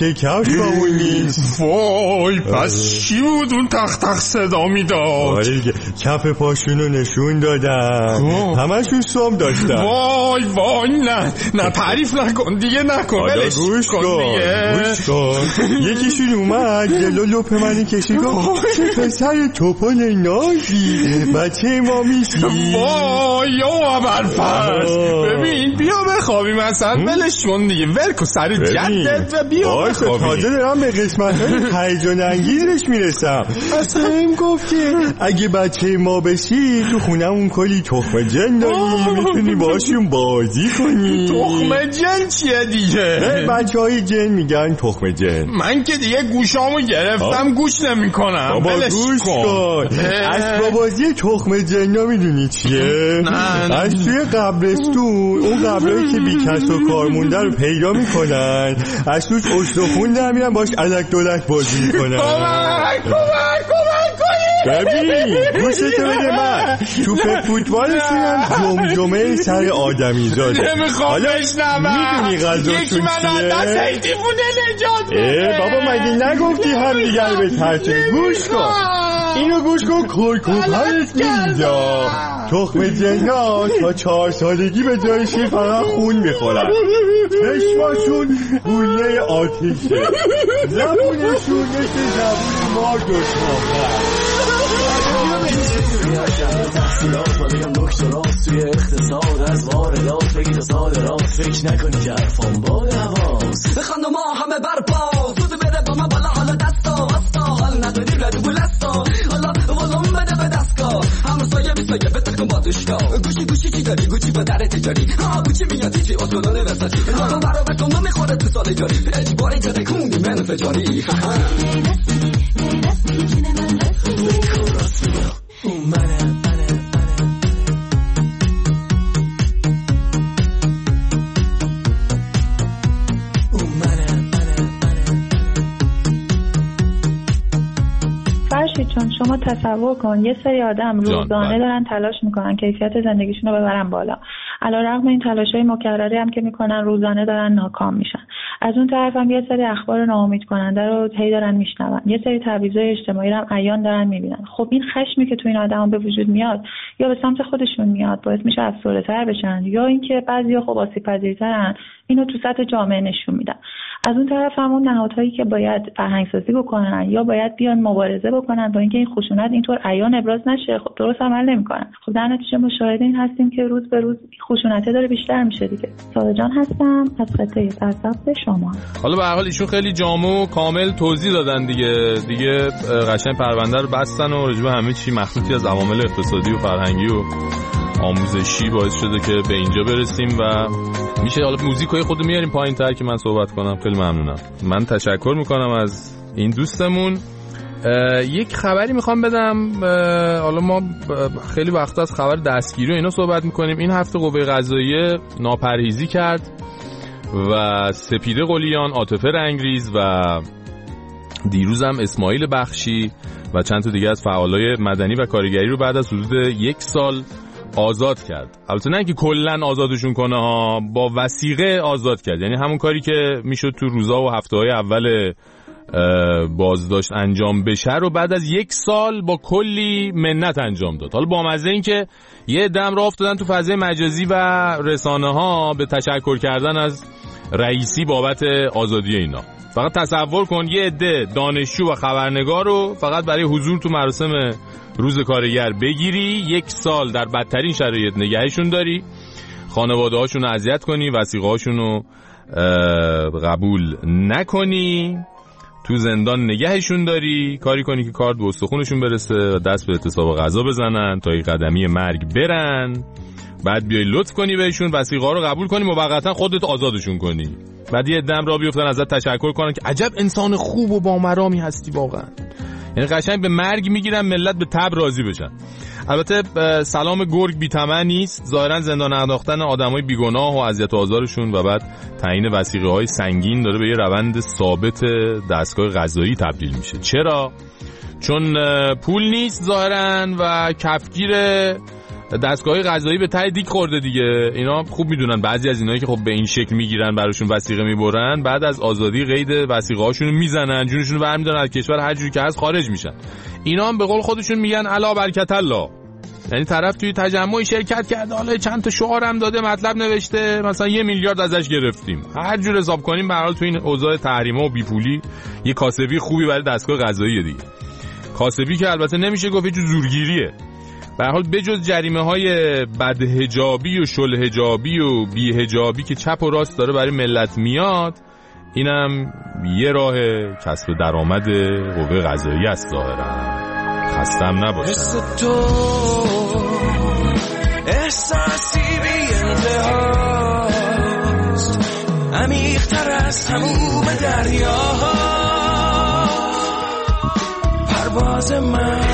که کفش بامون نیست. وای پس چی بود اون تخ تخ صدا میداد؟ کف پاشونو نشون دادن، همشون سوم داشتن. وای نه تعریف نکن دیگه، نکن بلش گوش کن. یکیشون اومد جلو لپ منی کشید گفت چه پسر توپل نازی، بچه ما میشی. وای یا ابرفرز ببین بیا بخوابیم اصلا، ولش کن دیگه، ول کن سر جدت و بیا بخوابیم. تازه دارم به قسمت‌های هیجان انگیزش میرسم. اصلا این گفت که اگه بچه ما بشی تو خونمون کلی تخم جن داریم، میتونی باشون بازی کنی. تخم جن چیه دیگه؟ بچهای جن میگن تخم جن. من که دیگه گوشامو گرفتم گوش نمیکنم. بابا گوش کن. اسباب بازی تخم جن میدونی چیه؟ از توی قبرستون اون قبرایی که بی کس و کار مونده رو پیدا میکنن، از توش استخون در میرن باش الک دولک بازی میکنن. کمک ببین گوشتو بده من، توپ فوتبالشون هم جمجمه سر آدمی زاده. نمیخوام بشنوم. میدونی غذاشون چیه؟ یکی من دست حیوونه نجات بده. بابا مگه نگفتی هم دیگر به ترچه؟ گوش کن اینو گوش کن، کرکوپرت اینجا تخم جنا تا 4 سالگی به جای شیر فقط خون میخورن، چشماشون گوله آتیشه، زبونشون مثل زبون مار دشماغه. تحصیلات و بگم دکتراست توی اقتصاد، از واردات بگید صادرات، فکر نکنی که حرفان باد هواست. بخند و ما همه برپا زود بده با من بالا، حالا دستا وستا حال نداری ردو گلستا، حالا ولوم بده به دستگاه همسایه بیسایه بترکن بادشگاه. گوشی چی داری؟ گوچی با در تجاری، گوچی میاد چی اتولان وسطی، حالا برا بکن نمیخوره تو سال جاری، اجباری جده کنی من فجاری. چون شما تصور کن یه سری آدم روزانه دارن تلاش میکنن کیفیت زندگیشون رو ببرن بالا، علیرغم این تلاش‌های مکرری هم که میکنن روزانه دارن ناکام میشن. از اون طرف هم یه سری اخبار ناامید کننده رو هی دارن میشنون، یه سری تبعیض‌های اجتماعی رو هم عیان دارن میبینن. خب این خشمی که تو این آدما به وجود میاد یا به سمت خودشون میاد باعث میشه افسرده‌تر بشن، یا اینکه بعضیا خب آسیب‌پذیرترن اینو تو سطح جامعه نشون میدن. از اون طرف همون نهادهایی که باید فرهنگ‌سازی بکنن یا باید بیان مبارزه بکنن با اینکه این خشونت اینطور عیان ابراز نشه، خب درست عمل نمی‌کنن. خب در نتیجه ما شاهد این هستیم که روز به روز خشونت داره بیشتر میشه دیگه. ساده جان هستم از خطه سرسبز شما. حالا به هر حال ایشون خیلی جامع و کامل توضیح دادن دیگه قشنگ پرونده رو بستن و راجع به همه چی مخصوصی از عوامل اقتصادی و فرهنگی و آموزشی باعث شده که به اینجا برسیم و میشه حالا موزیکای خودو میاریم پایین‌تر که من صحبت کنم. خیلی ممنونم. من تشکر میکنم از این دوستمون. یک خبری میخوام بدم. حالا ما خیلی وقت از خبر دستگیری و اینا صحبت میکنیم. این هفته قوه قضاییه ناپرهیزی کرد و سپیده قلیان، عاطفه رنگریز و دیروز هم اسماعیل بخشی و چند تا دیگه از فعالای مدنی و کارگری رو بعد از حدود 1 سال آزاد کرد. البته نه که کلن آزادشون کنه ها، با وثیقه آزاد کرد. یعنی همون کاری که میشد تو روزا و هفته‌های اول بازداشت انجام بشه رو بعد از 1 سال با کلی منت انجام داد. حالا با مزه این که یه دم راه افتادن تو فضای مجازی و رسانه ها به تشکر کردن از رئیسی بابت آزادی اینا. فقط تصور کن یه عده دانشجو و خبرنگار رو فقط برای حضور تو مراسم روز کارگر بگیری، 1 سال در بدترین شرایط نگهشون داری، خانواده هاشون رو اذیت کنی، وثیقه هاشون رو قبول نکنی، تو زندان نگهشون داری، کاری کنی که کارت به استخونشون برسه و دست به اعتصاب غذا بزنن تا این قدمی مرگ برن، بعد بیای لطف کنی بهشون، وثیقه ها رو قبول کنی، موقتا خودت آزادشون کنی، بعد یه دم را بیفتن ازت تشکر کنن که عجب انسان خوب و با مرامی هستی واقعا. یعنی قشنگ به مرگ میگیرن ملت به تب راضی بشن. البته سلام گرگ بی طمع نیست، ظاهرا زندان انداختن آدمای بیگناه و اذیت و آزارشون و بعد تعیین وثیقه‌های سنگین داره به یه روند ثابت دستگاه قضایی تبدیل میشه. چرا؟ چون پول نیست ظاهرا و کفگیر دستگاه قضایی به ته دیگ خورده دیگه. اینا خوب میدونن بعضی از اینایی که خب به این شکل میگیرن براشون وثیقه میبرن، بعد از آزادی قید وثیقه هاشونو میزنن، جونشونو برمیدارن از کشور هر جوری که هست خارج میشن. اینا هم به قول خودشون میگن الا برکت الله. یعنی طرف توی تجمعی شرکت کرده، حالا چند تا شعار هم داده، مطلب نوشته، مثلا 1 میلیارد ازش گرفتیم. هر جور حساب کنیم به هر حال تو این اوضاع تحریما و بیپولی یه کاسبی خوبی برای دستگاه قضایی دیگه. کاسبی که البته نمیشه گفت یه جور زورگیریه. به هر حال بجز جریمه‌های بدحجابی و شلحجابی و بی‌حجابی که چپ و راست داره برای ملت میاد، اینم یه راه کسب درآمد قوه قضایی است ظاهرا. خستم نباشم. حس تو احساسی بی انتهاست، عمیق‌تر از تموم دریاها. پرواز من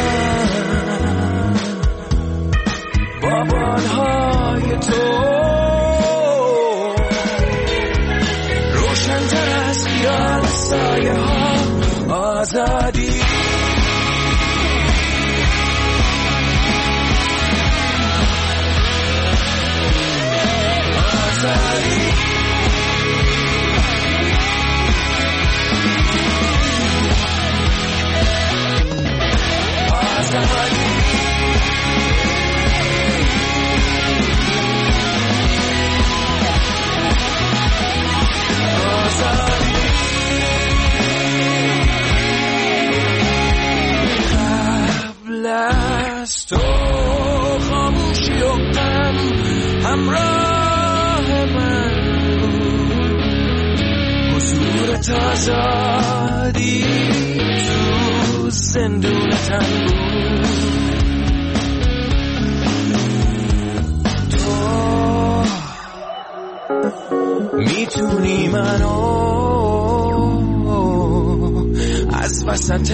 با بالهای تو روشن‌تر از خیال سایه ها. آزادی قبل از تو خاموشی و غم همراه من، حضورت آزادی تو زندون تن بود. تو میتونی منو از وسط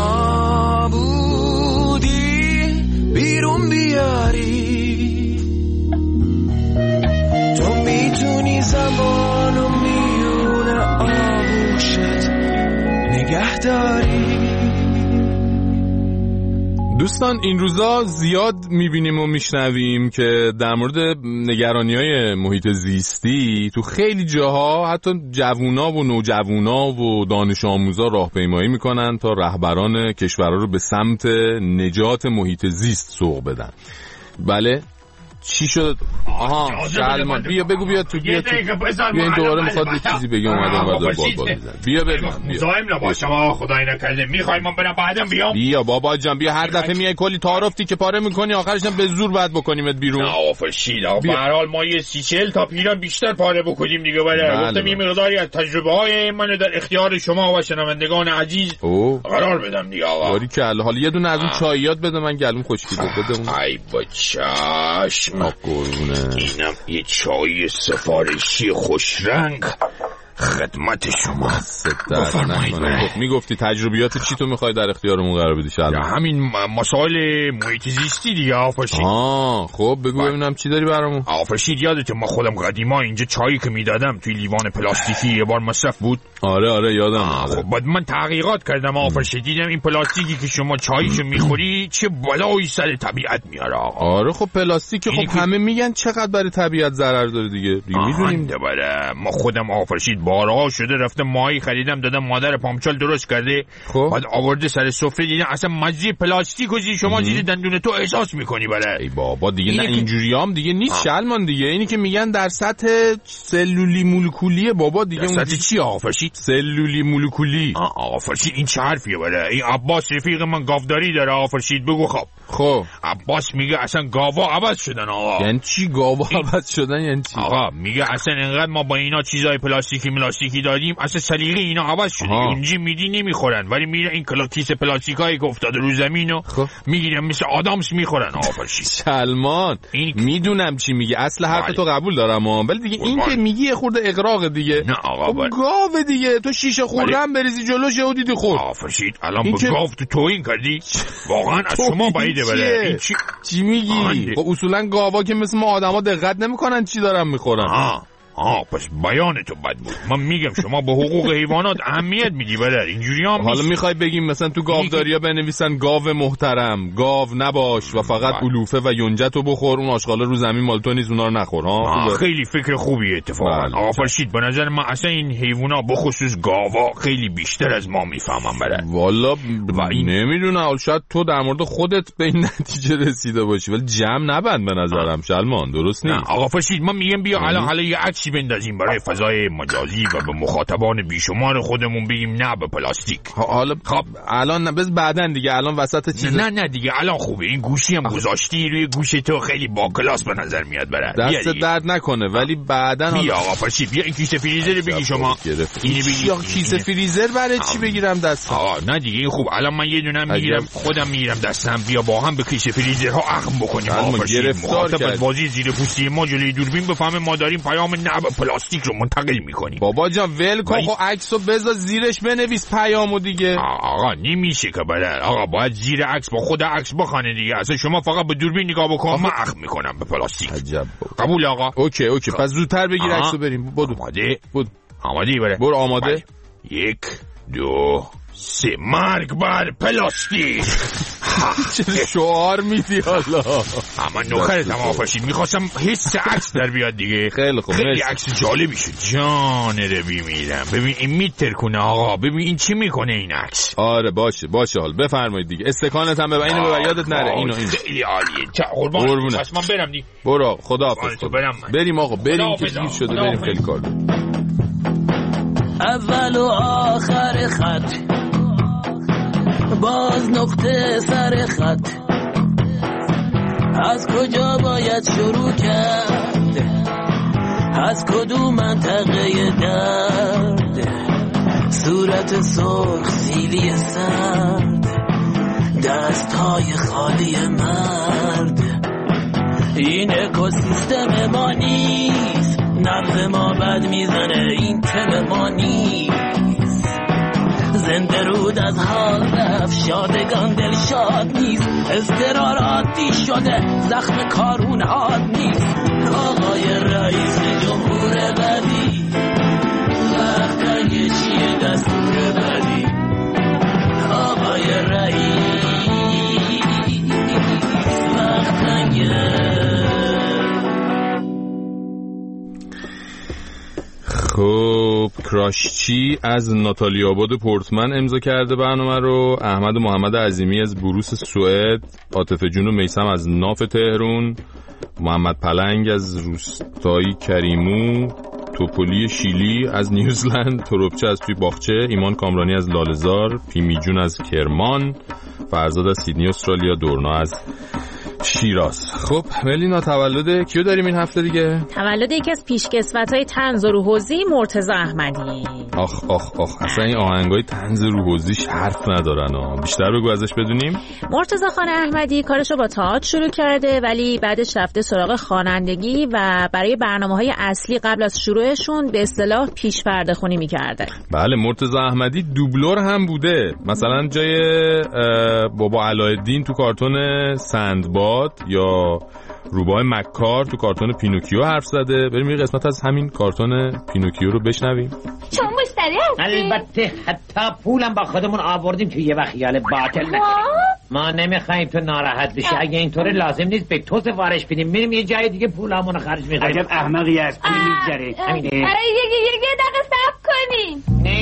نابودی بیرون بیاری. تو میتونی زمانو میونه آغوشت نگه داری. دوستان این روزا زیاد میبینیم و میشنویم که در مورد نگرانی‌های محیط زیستی تو خیلی جاها حتی جوونا و نوجوونا و دانش آموزا راهپیمایی میکنن تا رهبران کشورها رو به سمت نجات محیط زیست سوق بدن. بله چی شد؟ آها سلمان بیا بگو بیا تو بیا این دوباره میخواد یه چیزی بگه اومدم و دار باد میزن. بیا مزاحم نباشم خدای نکرده. میخوای من برم بعدم بیام؟ بیا بابا جان بیا. هر دفعه میای کلی تعارفتی که پاره میکنی آخرش هم به زور بعد بکنیمت بیرون. آفشیلا به هر حال ما یه 30-40 تا پیران بیشتر پاره بکنیم دیگه. بله گفتم یه مقداری از تجربه های من در اختیار شما و شنوندگان عزیز قرار بدم دیگه آقا. باری کلا حالا یه دونه از اون چاییات بده من گلوم خشکیده بده اون. ای بچاش اینم یه چای سفارشی خوش رنگ خدمت شما. خب میگفتی تجربیات چی تو میخوای در اختیارمون قرار بدی شلمان؟ همین مسائل محیط زیستی دیگه آفرشید. خب بگو ببینم چی داری برامون. آفرشید یادته ما خودم قدیما اینجا چایی که میدادم توی لیوان پلاستیکی یه بار مصرف بود؟ آره یادم. خب بعد من تحقیقات کردم آفرشید دیدم این پلاستیکی که شما چاییشو میخوری چه بلایی سر طبیعت میاره آقا. آره خب پلاستیک خب همه میگن چقدر برای طبیعت ضرر داره دیگه میدونیم. ما خودم آفرشید بارها شده رفتم ماهی خریدم دادم مادر پامچال درست کرده. خب بعد آورده سر سفره دیدم اصلا مزه پلاستیک و شما زیر دندون تو احساس میکنی. بله ای بابا دیگه نه اینجوریام دیگه نیست شلمان دیگه. اینی که میگن در سطح سلولی مولکولی بابا دیگه. در سطح چی آفرشید؟ سلولی مولکولی. آفرشید این چه حرفیه؟ بله این عباس رفیق من گاوداری داره آفرشید. بگو خب عباس میگه اصلا گاوا عوض شدن آقا. یعنی چی گاوا عوض شدن یعنی چی؟ آقا میگه اصلا انقدر ما با اینا چیزای پلاستیکی دادیم اصلا سلیقه اینا عوض شده. اونجی میدی نمیخورن ولی میره این کیسه پلاستیکایی که افتاده رو زمینو میگیرن مثل آدامس میخورن. آفرشید سلمان میدونم چی میگه اصل حرف تو قبول دارم ولی دیگه این که میگی یه خورده اغراق دیگه. نه آقا گاو دیگه تو شیشه خوردن بریزی جلوش یهو دیدی خورد. آفرشید الان با گاو تو توهین کردی واقعا از شما بعیده. بله چی میگی؟ خب اصولا گاوا که مثل ما آدما دقت نمیکنن چی دارن میخورن. پس بیان تو بد بود. من میگم شما به حقوق حیوانات اهمیت میدی برادر، اینجوری هم حالا میخوای بگیم مثلا تو گاوداریا بنویسن گاو محترم، گاو نباش و فقط علوفه و یونجتو بخور، اون آشغالا رو زمین مال تو نیست، اونا رو نخور. ها خیلی فکر خوبیه اتفاقا. آقا فرشید به نظر من اصلا این حیونا بخصوص گاوا خیلی بیشتر از ما میفهمن برادر. والا نمیدونم، شاید تو در مورد خودت به این نتیجه رسیده باشی ولی جمع نبند به نظرم. شلمان درست نیست. آقا فرشید من میگم بیا حالا یه عکسی بندازیم برای فضای مجازی و به مخاطبان بیشمار خودمون بگیم نه به پلاستیک. حالا خب الان بس بعدن دیگه، الان وسط چیز نه دیگه الان خوبه. این گوشی هم گذاشتی روی گوش تو، خیلی با کلاس به نظر میاد برات. دست درد نکنه ولی بعدن بیا آقا فرشید بیا این کیسه فریزر رو بگی شما. اینو بگی کیسه فریزر برای چی بگیرم دستم؟ نه دیگه این خوب. الان من یه دونه میگیرم خودم میگیرم دستم، بیا با هم به کیسه فریزرها اخم بکنیم. آقا مخاطب بازی زیر پوستی ما جلوی دوربین بفهمه ما داریم پیام نه پلاستیک رو منتقل میکنیم. بابا جان ول کن خب عکسو بذار زیرش بنویس پیامو دیگه. آقا نمیشه که بدل. آقا باید زیر عکس با خود عکس بخونه دیگه. اصلا شما فقط به دوربین نگاه بکن من اخم میکنم به پلاستیک. عجب. قبول آقا؟ اوکی پس زودتر بگیر عکسو بریم. بدو آماده بره. برو آماده. 1 2 3 مرگ بر پلاستیک. چه شعار میدی حالا؟ اما نوکرتم آقا فرشید، میخواستم حس عکس در بیاد دیگه. خیلی خوب. خیلی عکس جالبی شد. جان ربی میرم. ببین این میترکونه آقا، ببین این چی میکنه این عکس. آره باشه حال بفرمایید دیگه. استکانت هم ببر، اینو ببر یادت نره. اینو خیلی عالیه. قربونه. پس من برم دیگه. برو خداحافظ. بریم آقا بریم که دیر شده، بریم خیلی کار داریم. اول و آخر خط، باز نقطه سر خط، از کجا باید شروع کرد، از کدوم منطقه درد، صورت سرخ سیلی سرد، دستهای خالی مرد. این اکوسیستم ما نیست، نبض ما بد میزنه، این تم ما نیست. زنده رود از حال رفت، شادگان دل شاد نیست، اضطرار عادی شده، زخم کارون حاد نیست. آقای رئیس جمهور بدی، وقت یه چیه دستور بدی. آقای رئیس وقت یه. خب کراشچی از ناتالی آباد پورتمن امضا کرده برنامه رو، احمد محمد عظیمی از بروس سوئد، عاطف جون و میثم از ناف تهران، محمد پلنگ از روستایی کریمو، توپولی شیلی از نیوزلند، تروبچه از توی باغچه، ایمان کامرانی از لاله‌زار، پیمی جون از کرمان، فرزاد از سیدنی استرالیا، دورنا از شیراز. خب ملینا تولد کیو داریم این هفته دیگه؟ تولد یکی از پیشکسوت‌های طنز و روحوزی مرتضی احمدی. آخ اصلا این آهنگای طنز روحوزیش حرف ندارن بیشتر بگو ازش بدونیم. مرتضی خان احمدی کارشو با تئاتر شروع کرده ولی بعدش رفته سراغ خوانندگی و برای برنامه‌های اصلی قبل از شروعشون به اصطلاح پیش پرده خونی می‌کرده. بله مرتضی احمدی دوبلور هم بوده، مثلا جای بابا علایالدین تو کارتون سندباد یا روباه مکار تو کارتون پینوکیو حرف زده. بریم یه قسمت از همین کارتون پینوکیو رو بشنویم. شما مشتری هستی؟ البته، حتی پولم با خودمون آوردیم که یه وقت خیال باطل نکنیم. ما نمیخوایم تو ناراحت بشی، اگه اینطوره لازم نیست به تو سفارش بدیم، میریم یه جای دیگه پولامونو خرج می‌کنیم. عجب احمقی هست، پول می‌گذره. همینه. برای یه دقیقه صبر کنیم.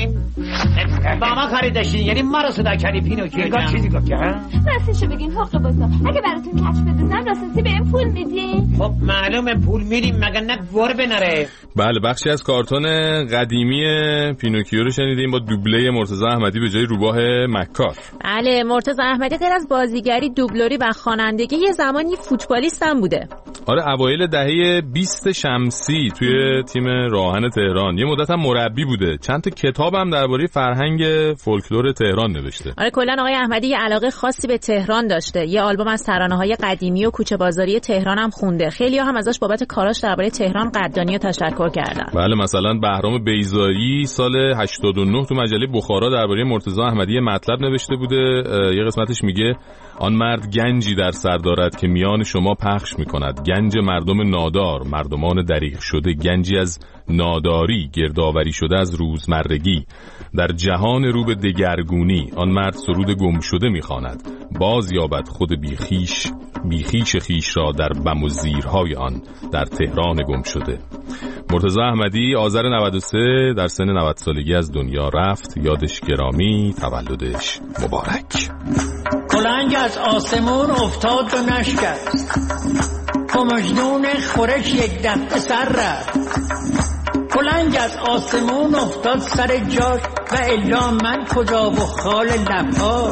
با ما کاری داشتین، یعنی ما رو صدا کردی پینوکیو جان. چیزی گفت که راستشو بگین حق بزا، اگه براتون کچ بدزم راستسی بهم پول میدین؟ خب معلومه پول میدیم، مگه نه ور بنره. بله بخشی از کارتون قدیمی پینوکیو رو شنیدیم با دوبله مرتضی احمدی به جای روباه مکار. بله مرتضی احمدی غیر از بازیگری، دوبلوری و خوانندگی یه زمانی فوتبالیست هم بوده. آره اوایل دهه 20 شمسی توی تیم راهن تهران یه مدت هم مربی بوده. چند تا کتابم درباره فرهنگ فولکلور تهران نوشته. آره کلا آقای احمدی یه علاقه خاصی به تهران داشته. یه آلبوم از ترانه‌های قدیمی و کوچه بازاری تهران هم خونده. خیلی‌ها هم ازش بابت کاراش درباره تهران قدردانی و تشکر اشتباه کردن. بله، مثلا بهرام بیزایی سال 89 تو مجله بخارا درباره مرتضی احمدی مطلب نوشته بوده. یه قسمتش میگه آن مرد گنجی در سر دارد که میان شما پخش میکند، گنج مردم نادار، مردمان دریغ شده، گنجی از ناداری گردآوری شده از روزمرگی. در جهان رو به دگرگونی آن مرد سرود گم شده میخواند، باز یابد خود بیخیش خیش را در بم و زیرهای آن در تهران گم شده. مرتضی احمدی آذر 93 در سن 90 سالگی از دنیا رفت. یادش گرامی، تولدش مبارک. کلنگ از آسمون افتاد و نشکست، کمجنون خورش یک دفعه سر رفت. کلنگ از آسمون افتاد سر جاش و الا من کجا و خال لبها.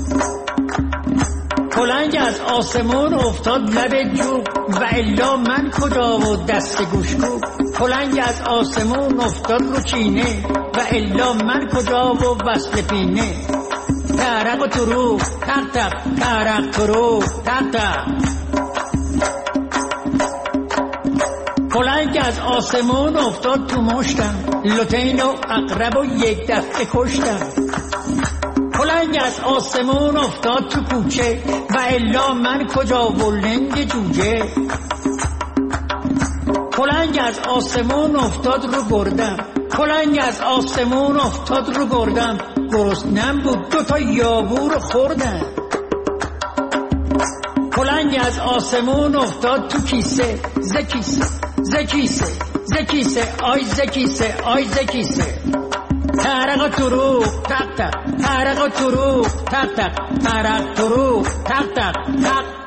کلنگ از آسمون افتاد لب جو و الا من کجا و دست گوشگو. کلنگ از آسمون افتاد رو چینه و الا من کجا و وصل پینه. ترق و ترو تق تق، ترق ترو تق تق. کلنگ از آسمون افتاد تو مشتم، لوتین و عقرب و یک دفعه کشتم. کلنگ از آسمون افتاد تو کوچه و الا من کجا و لنگ جوجه. کلنگ از آسمون افتاد رو گردم، کلنگ از آسمون افتاد رو گردم. گرسنم بود 2 تا یابور خوردم. کلنگ از آسمون افتاد تو کیسه، زکیسه زکیسه زکیسه آی زکیسه آی زکیسه. ترق ترو تق تق، ترق ترو تق تق، ترق ترو تق تق تق.